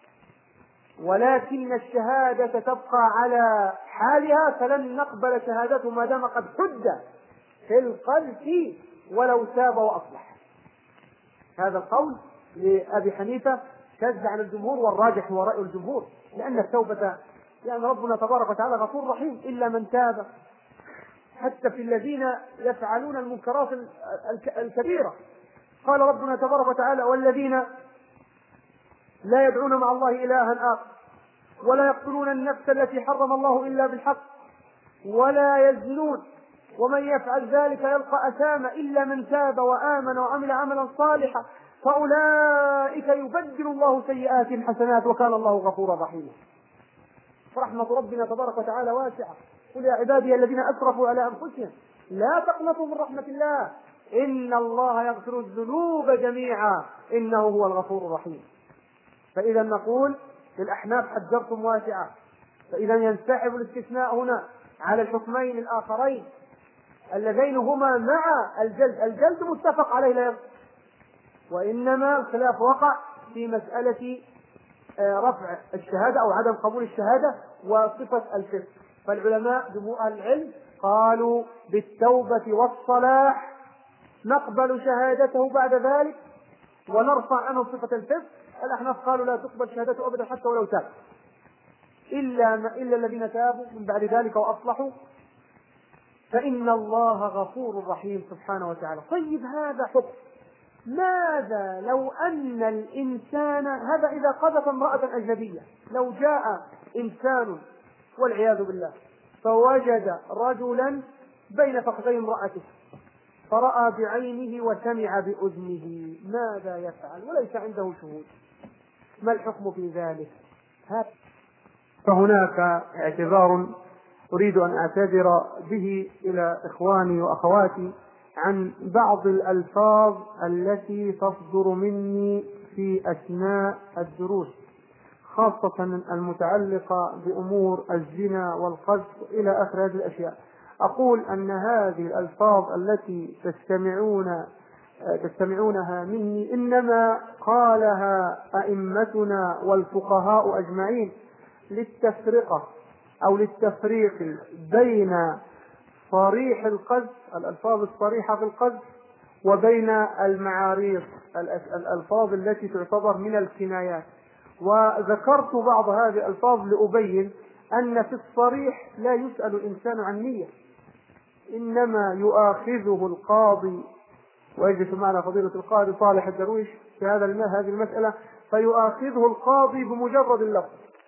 ولكن الشهادة تبقى على حالها، فلن نقبل شهادته ما دام قد حد في القذف ولو تاب وأصلح. هذا القول لأبي حنيفة شذ عن الجمهور، والراجح هو رأي الجمهور، لأن التوبة لأن ربنا تبارك وتعالى غفور رحيم إلا من تاب. حتى في الذين يفعلون المنكرات الكبيرة قال ربنا تبارك وتعالى والذين لا يدعون مع الله إلها آخر ولا يقتلون النفس التي حرم الله إلا بالحق ولا يزنون ومن يفعل ذلك يلقى أثاما إلا من تاب وآمن وعمل عملا صالحا فأولئك يبدل الله سيئاتهم حسنات وكان الله غفورا رحيما. فرحمة ربنا تبارك وتعالى واسعة. قل يا عبادي الذين أسرفوا على أنفسهم لا تقنطوا من رحمة الله إن الله يغفر الذنوب جميعا إنه هو الغفور الرحيم. فإذا نقول للأحناف حجرتم واسعة، فإذا ينسحب الاستثناء هنا على الحكمين الآخرين اللذين هما مع الجلد. الجلد متفق عليه لا يغفر، وإنما الخلاف وقع في مسألة رفع الشهادة أو عدم قبول الشهادة وصفة الفسق. فالعلماء جمهور أهل العلم قالوا بالتوبة والصلاح نقبل شهادته بعد ذلك ونرفع عنه صفة الفسق. الأحناف قالوا لا تقبل شهادته أبدا حتى ولو تاب إلا, إلا الذين تابوا من بعد ذلك وأصلحوا فإن الله غفور رحيم سبحانه وتعالى. طيب هذا حكم. ماذا لو أن الإنسان هذا إذا قذف امرأة أجنبية، لو جاء إنسان والعياذ بالله فوجد رجلا بين فخذي امرأته فرأى بعينه وسمع بأذنه ماذا يفعل وليس عنده شهود؟ ما الحكم في ذلك؟ فهناك اعتذار أريد أن أعتذر به إلى إخواني وأخواتي عن بعض الألفاظ التي تصدر مني في أثناء الدروس، خاصة المتعلقة بأمور الزنا والقذف إلى آخر هذه الأشياء. أقول أن هذه الألفاظ التي تستمعون تستمعونها مني إنما قالها أئمتنا والفقهاء أجمعين للتفرقة أو للتفريق بين صريح القذف، الألفاظ الصريحة في القذف، وبين المعاريض، الألفاظ التي تعتبر من الكنايات. وذكرت بعض هذه الألفاظ لأبين أن في الصريح لا يسأل الإنسان عن نية، إنما يؤاخذه القاضي، ويجلس معنا فضيلة القاضي صالح الدرويش في هذا هذه المسألة، فيؤاخذه القاضي بمجرد اللفظ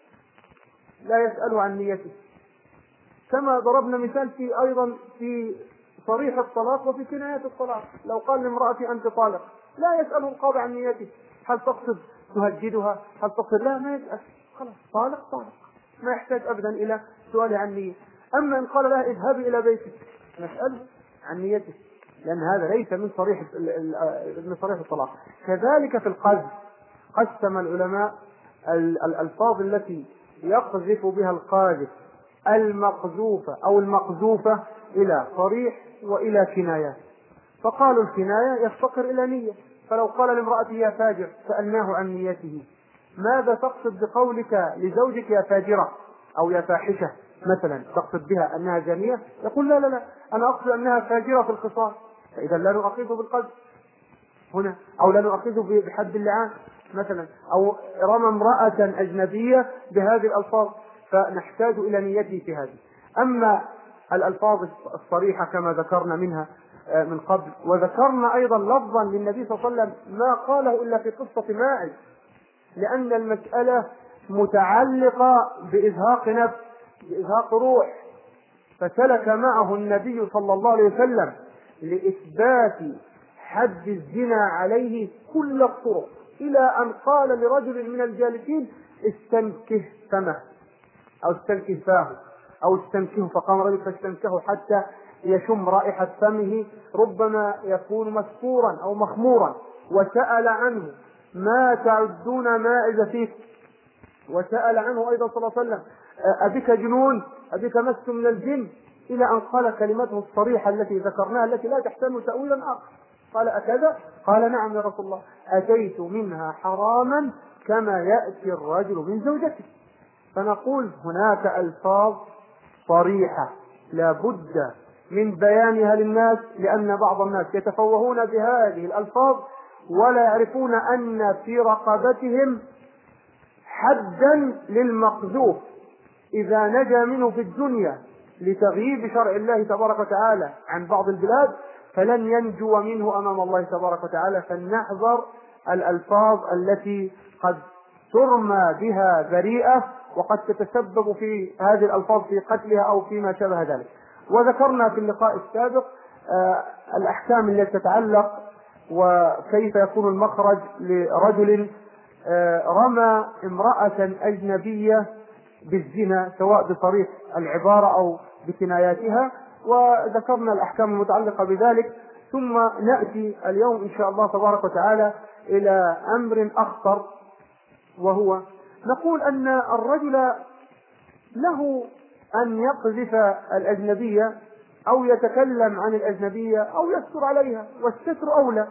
لا يسأل عن نيته. كما ضربنا مثال في أيضا في صريح الطلاق وفي كنايات الطلاق، لو قال لامرأتي أنت طالق لا يسأل القاضي عن نيته، هل تقصد تهددها، هل تقصد، لا ما يسأل، خلاص طالق طالق، ما يحتاج أبدا إلى سؤال عن نية. أما إن قال لها اذهبي إلى بيتك نسأل عن نيته، لأن هذا ليس من صريح من صريح الطلاق. كذلك في القذف قسم العلماء الألفاظ التي يقذف بها القاذف المقذوفة أو المقذوفة إلى صريح وإلى كنايات. فقالوا الكناية يفتقر إلى نية، فلو قال لامرأته يا فاجر سألناه عن نيته. ماذا تقصد بقولك لزوجك يا فاجرة أو يا فاحشة مثلا؟ تقصد بها أنها زانية؟ يقول لا لا لا أنا أقصد أنها فاجرة في الخصام، فإذا لا نؤاخذه بالقذف هنا، أو لا نؤاخذه بحد اللعان مثلا، أو رمى امرأة أجنبية بهذه الألفاظ، فنحتاج إلى نيته في هذه. أما الألفاظ الصريحة كما ذكرنا منها من قبل، وذكرنا أيضا لفظا للنبي صلى الله عليه وسلم ما قاله إلا في قصة ماعز، لأن المسألة متعلقة بإزهاق نفس، بإزهاق روح، فسلك معه النبي صلى الله عليه وسلم لإثبات حد الزنا عليه كل الطرق، إلى أن قال لرجل من الجالسين استنكه فمه أو استنكه فاه أو استنكه، فقام رجل فاستنكه حتى يشم رائحة فمه، ربما يكون مسكورا أو مخمورا، وسأل عنه ما تعدون مائز فيك. وسأل عنه أيضا صلى الله عليه وسلم أبك جنون، أبك مس من الجن، إلى أن قال كلمته الصريحة التي ذكرناها التي لا تحتمل تأويلا آخر. قال أكذا؟ قال نعم يا رسول الله، أتيت منها حراما كما يأتي الرجل من زوجته. فنقول هناك ألفاظ صريحة لا بد من بيانها للناس، لأن بعض الناس يتفوهون بهذه الألفاظ ولا يعرفون أن في رقبتهم حدا للمقذوف إذا نجا منه في الدنيا لتغييب شرع الله تبارك وتعالى عن بعض البلاد فلن ينجو منه أمام الله تبارك وتعالى. فلنحذر الألفاظ التي قد ترمى بها بريئة وقد تتسبب في هذه الألفاظ في قتلها أو فيما شابه ذلك. وذكرنا في اللقاء السابق آه الأحكام التي تتعلق وكيف يكون المخرج لرجل آه رمى امرأة أجنبية بالزنا سواء بطريق العبارة أو بكناياتها، وذكرنا الأحكام المتعلقة بذلك. ثم نأتي اليوم إن شاء الله تبارك وتعالى إلى أمر أخطر، وهو نقول أن الرجل له أن يقذف الأجنبية أو يتكلم عن الأجنبية أو يستر عليها، والستر أولى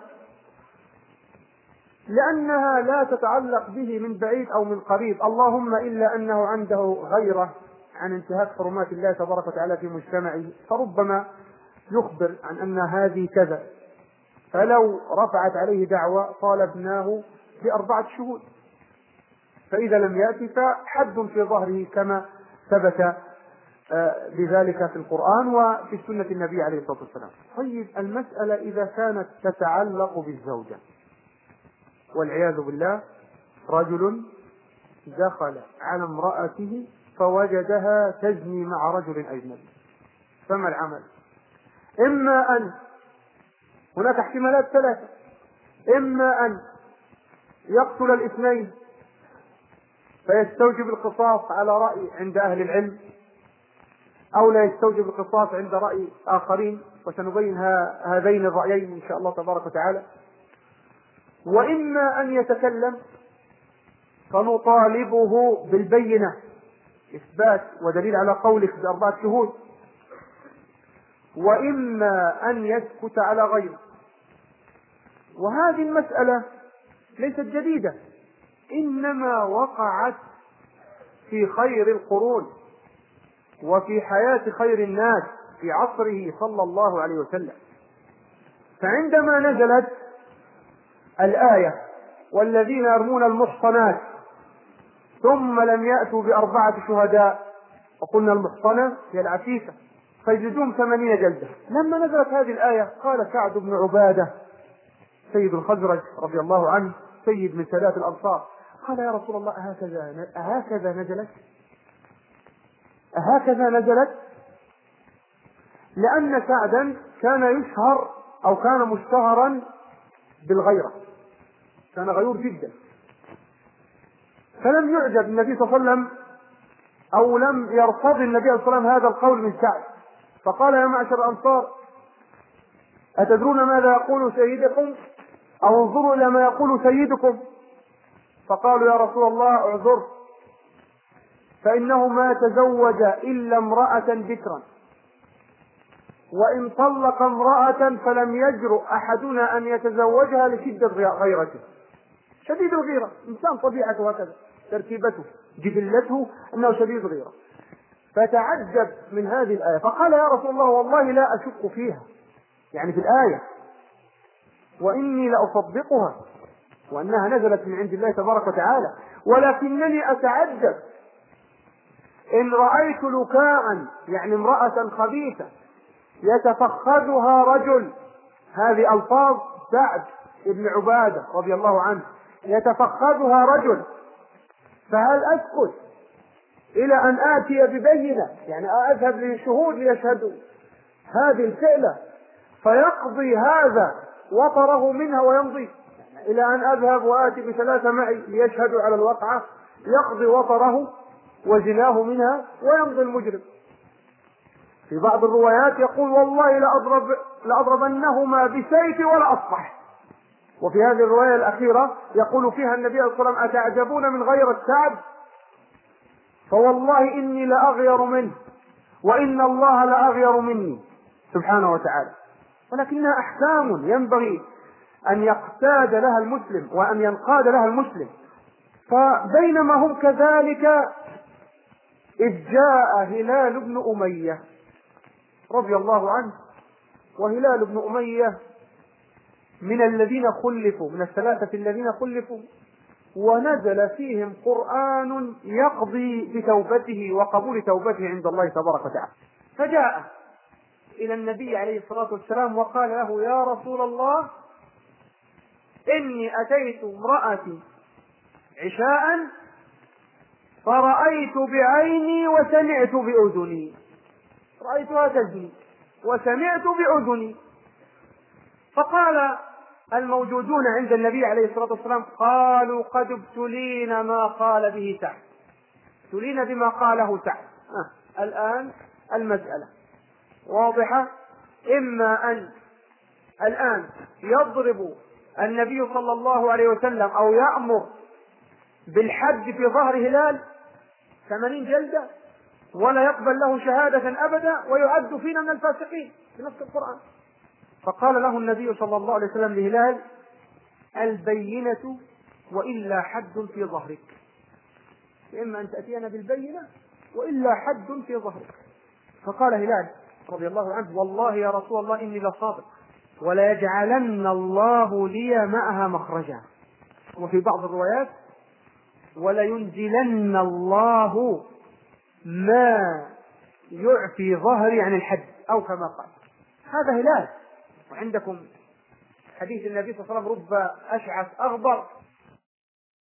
لأنها لا تتعلق به من بعيد أو من قريب، اللهم إلا أنه عنده غيرة عن انتهاك حرمات الله تبارك وتعالى في مجتمعه، فربما يخبر عن أن هذه كذا، فلو رفعت عليه دعوة طالبناه بأربعة شهود، فإذا لم يأتي فحد في ظهره كما ثبت بذلك في القرآن وفي سنة النبي عليه الصلاة والسلام. طيب المسألة إذا كانت تتعلق بالزوجة والعياذ بالله، رجل دخل على امرأته فوجدها تزني مع رجل أجنبي، فما العمل؟ إما أن هناك احتمالات ثلاثة، إما أن يقتل الاثنين فيستوجب القصاص على رأي عند أهل العلم، أو لا يستوجب القصاص عند رأي آخرين، وسنبين هذين الرأيين إن شاء الله تبارك وتعالى. وإما أن يتكلم فنطالبه بالبينة، إثبات ودليل على قولك بأربعة شهود، وإما أن يسكت على غيره. وهذه المسألة ليست جديدة، إنما وقعت في خير القرون وفي حياة خير الناس في عصره صلى الله عليه وسلم. فعندما نزلت الآية والذين يرمون المحصنات ثم لم يأتوا بأربعة شهداء، وقلنا المحصنة هي العفيفة، فيجلدون ثمانين جلدة، لما نزلت هذه الآية قال سعد بن عبادة سيد الخزرج رضي الله عنه سيد من سادات الأنصار، قال يا رسول الله أهكذا أهكذا نزلت أهكذا نزلت لأن سعدا كان يشهر أو كان مشتهرا بالغيرة، كان غيور جدا، فلم يعجب النبي صلى الله عليه وسلم أو لم يرتضي النبي صلى الله عليه وسلم هذا القول من سعد، فقال يا معشر الأنصار أتدرون ماذا يقول سيدكم أو انظروا إلى ما يقول سيدكم؟ فقالوا يا رسول الله اعذر، فإنه ما تزوج إلا امرأة بكرا، وإن طلق امرأة فلم يجرؤ أحدنا أن يتزوجها لشدة غيرته، شديد الغيرة، إنسان طبيعته هكذا، تركيبته جبلته أنه شديد الغيرة. فتعجب من هذه الآية فقال يا رسول الله والله لا أشك فيها، يعني في الآية، وإني لأصدقها وأنها نزلت من عند الله تبارك وتعالى، ولكنني أتعجب إن رأيت لكاء، يعني امرأة خبيثة يتفخذها رجل، هذه ألفاظ سعد بن عبادة رضي الله عنه، يتفخذها رجل، فهل أسكت إلى أن آتي ببينة، يعني أذهب لشهود ليشهدوا هذه الفعلة فيقضي هذا وطره منها ويمضي، إلى أن أذهب وآتي بثلاثة معي ليشهدوا على الوقعة يقضي وطره وزناه منها ويمضي المجرم؟ في بعض الروايات يقول والله لأضرب لأضربنهما بسيفي ولا أصبح، وفي هذه الرواية الأخيرة يقول فيها النبي صلى الله عليه وسلم: أتعجبون من غيرة سعد؟ فوالله إني لأغير منه، وإن الله لأغير مني سبحانه وتعالى. ولكنها أحكام ينبغي أن يقتاد لها المسلم وأن ينقاد لها المسلم. فبينما هم كذلك إذ جاء هلال بن أمية رضي الله عنه، وهلال بن أمية من الذين خلفوا، من الثلاثة الذين خلفوا، ونزل فيهم قرآن يقضي بتوبته وقبول توبته عند الله تبارك وتعالى. فجاء إلى النبي عليه الصلاة والسلام وقال له: يا رسول الله، إني أتيت امرأتي عشاء فرأيت بعيني وسمعت بأذني، رأيتها تزني وسمعت بأذني. فقال الموجودون عند النبي عليه الصلاة والسلام: قالوا قد ابتلينا ما قال به سعد، ابتلينا بما قاله سعد. آه. الآن المسألة واضحة، إما أن الآن يضرب النبي صلى الله عليه وسلم أو يأمر بالحد في ظهر هلال ثمانين جلدة ولا يقبل له شهادة أبدا ويعد فينا من الفاسقين بنص القرآن. فقال له النبي صلى الله عليه وسلم لهلال: البينة وإلا حد في ظهرك، إما أن تأتينا بالبينة وإلا حد في ظهرك. فقال هلال رضي الله عنه: والله يا رسول الله إني لصادق، ولا يجعلن الله لي معها مخرجا. وفي بعض الروايات: ولا ينزلن الله ما يعفي ظهري عن الحد، أو كما قال. هذا هلال. وعندكم حديث النبي صلى الله عليه وسلم: رب أشعث أغبر